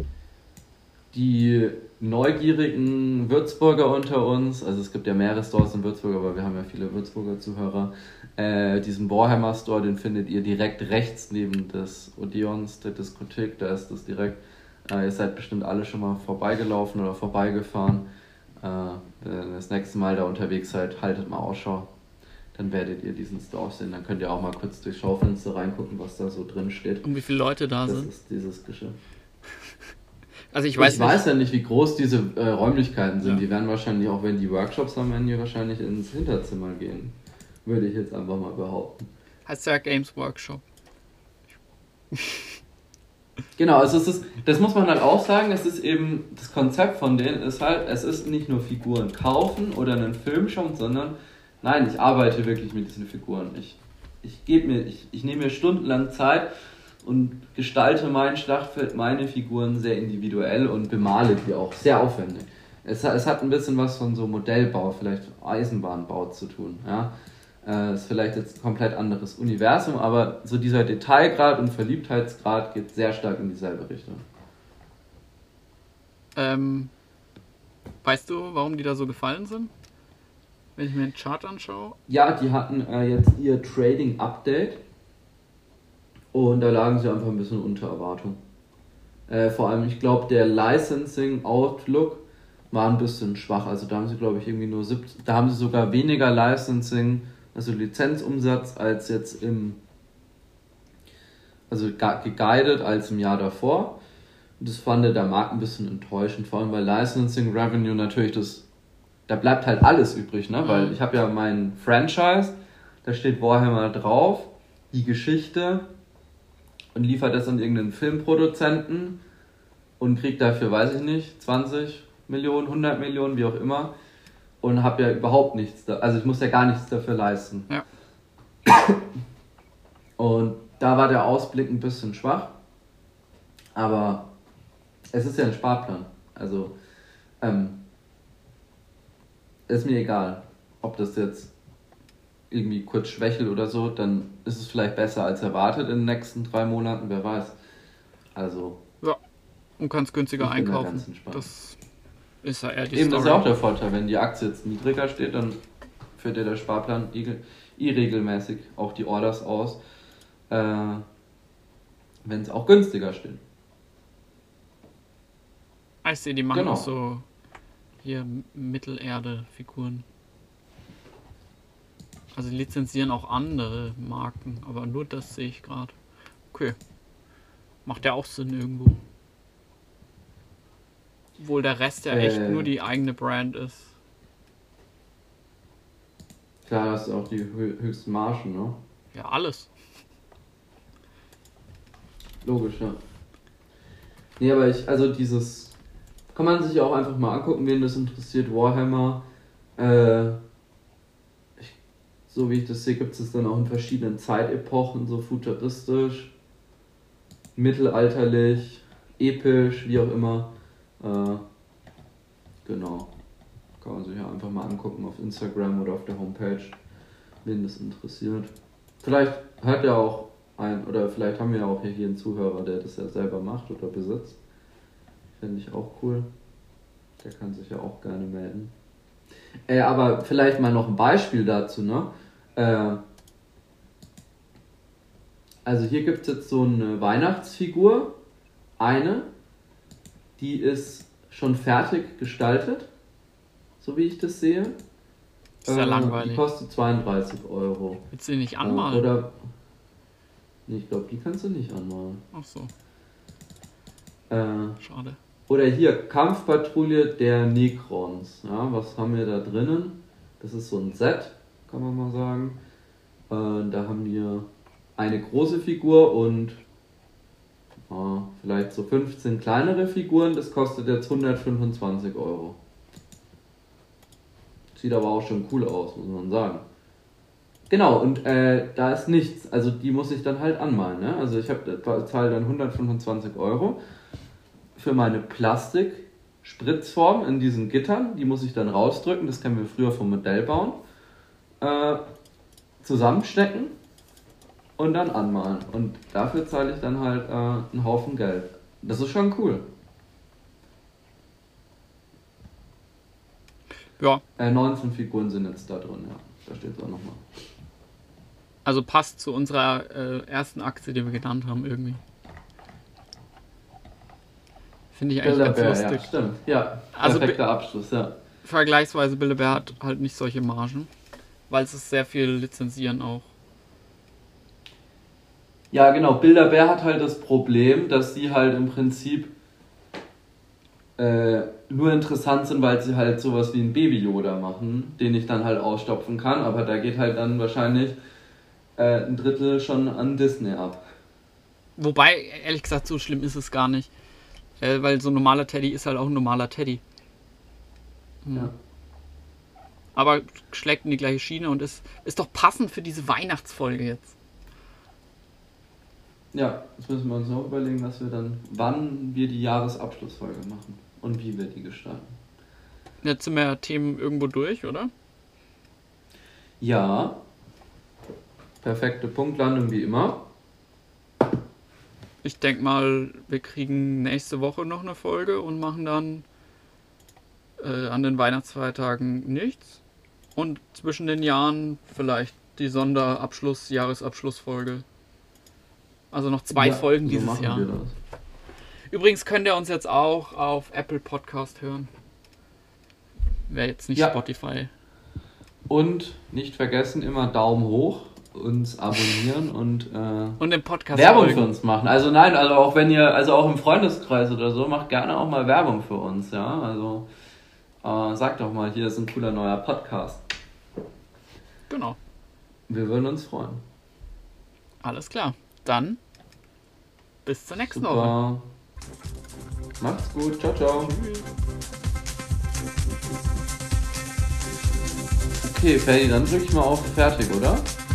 die neugierigen Würzburger unter uns, also es gibt ja mehrere Stores in Würzburg, aber wir haben ja viele Würzburger Zuhörer, äh, diesen Warhammer Store, den findet ihr direkt rechts neben des Odeons, der Diskothek, da ist das direkt. Äh, ihr seid bestimmt alle schon mal vorbeigelaufen oder vorbeigefahren. Äh, wenn ihr das nächste Mal da unterwegs seid, haltet mal Ausschau. Dann werdet ihr diesen Store sehen. Dann könnt ihr auch mal kurz durchs Schaufenster reingucken, was da so drin steht. Und wie viele Leute da das sind? Das ist dieses Geschäft. Also ich weiß, ich weiß ja nicht, wie groß diese äh, Räumlichkeiten sind. Ja. Die werden wahrscheinlich, auch wenn die Workshops haben, werden die wahrscheinlich ins Hinterzimmer gehen. Würde ich jetzt einfach mal behaupten. Heißt ja Games Workshop. Genau, also es ist, das muss man halt auch sagen, es ist eben, das Konzept von denen ist halt, es ist nicht nur Figuren kaufen oder einen Film schauen, sondern nein, ich arbeite wirklich mit diesen Figuren. Ich, ich gebe mir, ich, ich nehme mir stundenlang Zeit und gestalte mein Schlachtfeld, meine Figuren sehr individuell und bemale die auch sehr aufwendig. Es, es hat ein bisschen was von so Modellbau, vielleicht Eisenbahnbau zu tun. Ja? Äh, ist vielleicht jetzt ein komplett anderes Universum, aber so dieser Detailgrad und Verliebtheitsgrad geht sehr stark in dieselbe Richtung. Ähm, weißt du, warum die da so gefallen sind? Wenn ich mir den Chart anschaue? Ja, die hatten äh, jetzt ihr Trading-Update. Und da lagen sie einfach ein bisschen unter Erwartung. Äh, vor allem, ich glaube, der Licensing-Outlook war ein bisschen schwach. Also da haben sie, glaube ich, irgendwie nur siebzehn, da haben sie sogar weniger Licensing, also Lizenzumsatz, als jetzt im also geguidet als im Jahr davor. Und das fand der Markt ein bisschen enttäuschend, vor allem weil Licensing Revenue natürlich das, da bleibt halt alles übrig, ne? Mhm. Weil ich habe ja mein Franchise, da steht Warhammer drauf, die Geschichte und liefert das an irgendeinen Filmproduzenten und kriegt dafür, weiß ich nicht, zwanzig Millionen, hundert Millionen, wie auch immer und habe ja überhaupt nichts, da, also ich muss ja gar nichts dafür leisten. Ja. Und da war der Ausblick ein bisschen schwach, aber es ist ja ein Sparplan, also ähm, ist mir egal, ob das jetzt irgendwie kurz schwächelt oder so, dann ist es vielleicht besser als erwartet in den nächsten drei Monaten, wer weiß. Also. Ja, und kannst günstiger einkaufen. Das ist ja eher die Eben, Story. Das ist ja auch der Vorteil, wenn die Aktie jetzt niedriger steht, dann führt ja der Sparplan irregelmäßig auch die Orders aus, äh, wenn es auch günstiger steht. Ich sehe, die machen genau. auch so hier Mittelerde-Figuren. Also die lizenzieren auch andere Marken, aber nur das sehe ich gerade. Okay. Macht ja auch Sinn irgendwo. Obwohl der Rest ja echt äh, nur die eigene Brand ist. Klar, das ist auch die hö- höchsten Margen, ne? Ja, alles. Logisch, ja. Nee, aber ich, also dieses, kann man sich auch einfach mal angucken, wen das interessiert, Warhammer, äh, ich, so wie ich das sehe, gibt es das dann auch in verschiedenen Zeitepochen, so futuristisch, mittelalterlich, episch, wie auch immer, äh, genau, kann man sich ja einfach mal angucken auf Instagram oder auf der Homepage, wen das interessiert. Vielleicht hört ja auch ein, oder vielleicht haben wir ja auch hier einen Zuhörer, der das ja selber macht oder besitzt. Fände ich auch cool. Der kann sich ja auch gerne melden. Äh, aber vielleicht mal noch ein Beispiel dazu, ne? Äh, also hier gibt es jetzt so eine Weihnachtsfigur. Eine, die ist schon fertig gestaltet, so wie ich das sehe. Das ist ja äh, langweilig. Die kostet zweiunddreißig Euro. Willst du die nicht anmalen? Äh, oder Nee, ich glaube, die kannst du nicht anmalen. Ach so. Äh, Schade. Oder hier, Kampfpatrouille der Necrons. Ja, was haben wir da drinnen? Das ist so ein Set, kann man mal sagen. Äh, da haben wir eine große Figur und äh, vielleicht so fünfzehn kleinere Figuren. Das kostet jetzt hundertfünfundzwanzig Euro. Sieht aber auch schon cool aus, muss man sagen. Genau, und äh, da ist nichts, also die muss ich dann halt anmalen, ne? Also ich habe zahle dann hundertfünfundzwanzig Euro für meine Plastik-Spritzform in diesen Gittern, die muss ich dann rausdrücken, das kennen wir früher vom Modell bauen, äh, zusammenstecken und dann anmalen. Und dafür zahle ich dann halt äh, einen Haufen Geld. Das ist schon cool. Ja. Äh, neunzehn Figuren sind jetzt da drin, ja. Da steht es auch nochmal. Also passt zu unserer äh, ersten Aktie, die wir genannt haben, irgendwie. Finde ich eigentlich Build-A-Bear, ganz lustig. Ja, stimmt. Ja, also perfekter Be- Abschluss, ja. Vergleichsweise Build-A-Bear hat halt nicht solche Margen, weil es ist sehr viel lizenzieren auch. Ja, genau. Build-A-Bear hat halt das Problem, dass sie halt im Prinzip äh, nur interessant sind, weil sie halt sowas wie ein Baby-Yoda machen, den ich dann halt ausstopfen kann, aber da geht halt dann wahrscheinlich äh, ein Drittel schon an Disney ab. Wobei, ehrlich gesagt, so schlimm ist es gar nicht. Äh, weil so ein normaler Teddy ist halt auch ein normaler Teddy. Hm. Ja. Aber schlägt in die gleiche Schiene und ist, ist doch passend für diese Weihnachtsfolge jetzt. Ja, jetzt müssen wir uns noch überlegen, dass wir dann, wann wir die Jahresabschlussfolge machen und wie wir die gestalten. Jetzt sind wir ja Themen irgendwo durch, oder? Ja. Perfekte Punktlandung wie immer. Ich denke mal, wir kriegen nächste Woche noch eine Folge und machen dann äh, an den Weihnachtsfeiertagen nichts. Und zwischen den Jahren vielleicht die Sonderabschluss, Jahresabschlussfolge. Also noch zwei ja, Folgen so dieses Jahr. Übrigens könnt ihr uns jetzt auch auf Apple Podcast hören. Wer jetzt nicht ja. Spotify. Und nicht vergessen, immer Daumen hoch, uns abonnieren und, äh, und den Podcast Werbung folgen. für uns machen. Also nein, also auch wenn ihr, also auch im Freundeskreis oder so, macht gerne auch mal Werbung für uns, ja. Also äh, sagt doch mal, hier ist ein cooler neuer Podcast. Genau. Wir würden uns freuen. Alles klar. Dann bis zur nächsten Super. Woche. Macht's gut. Ciao, ciao. Tschüss. Okay, Ferdi, dann drück ich mal auf Fertig, oder?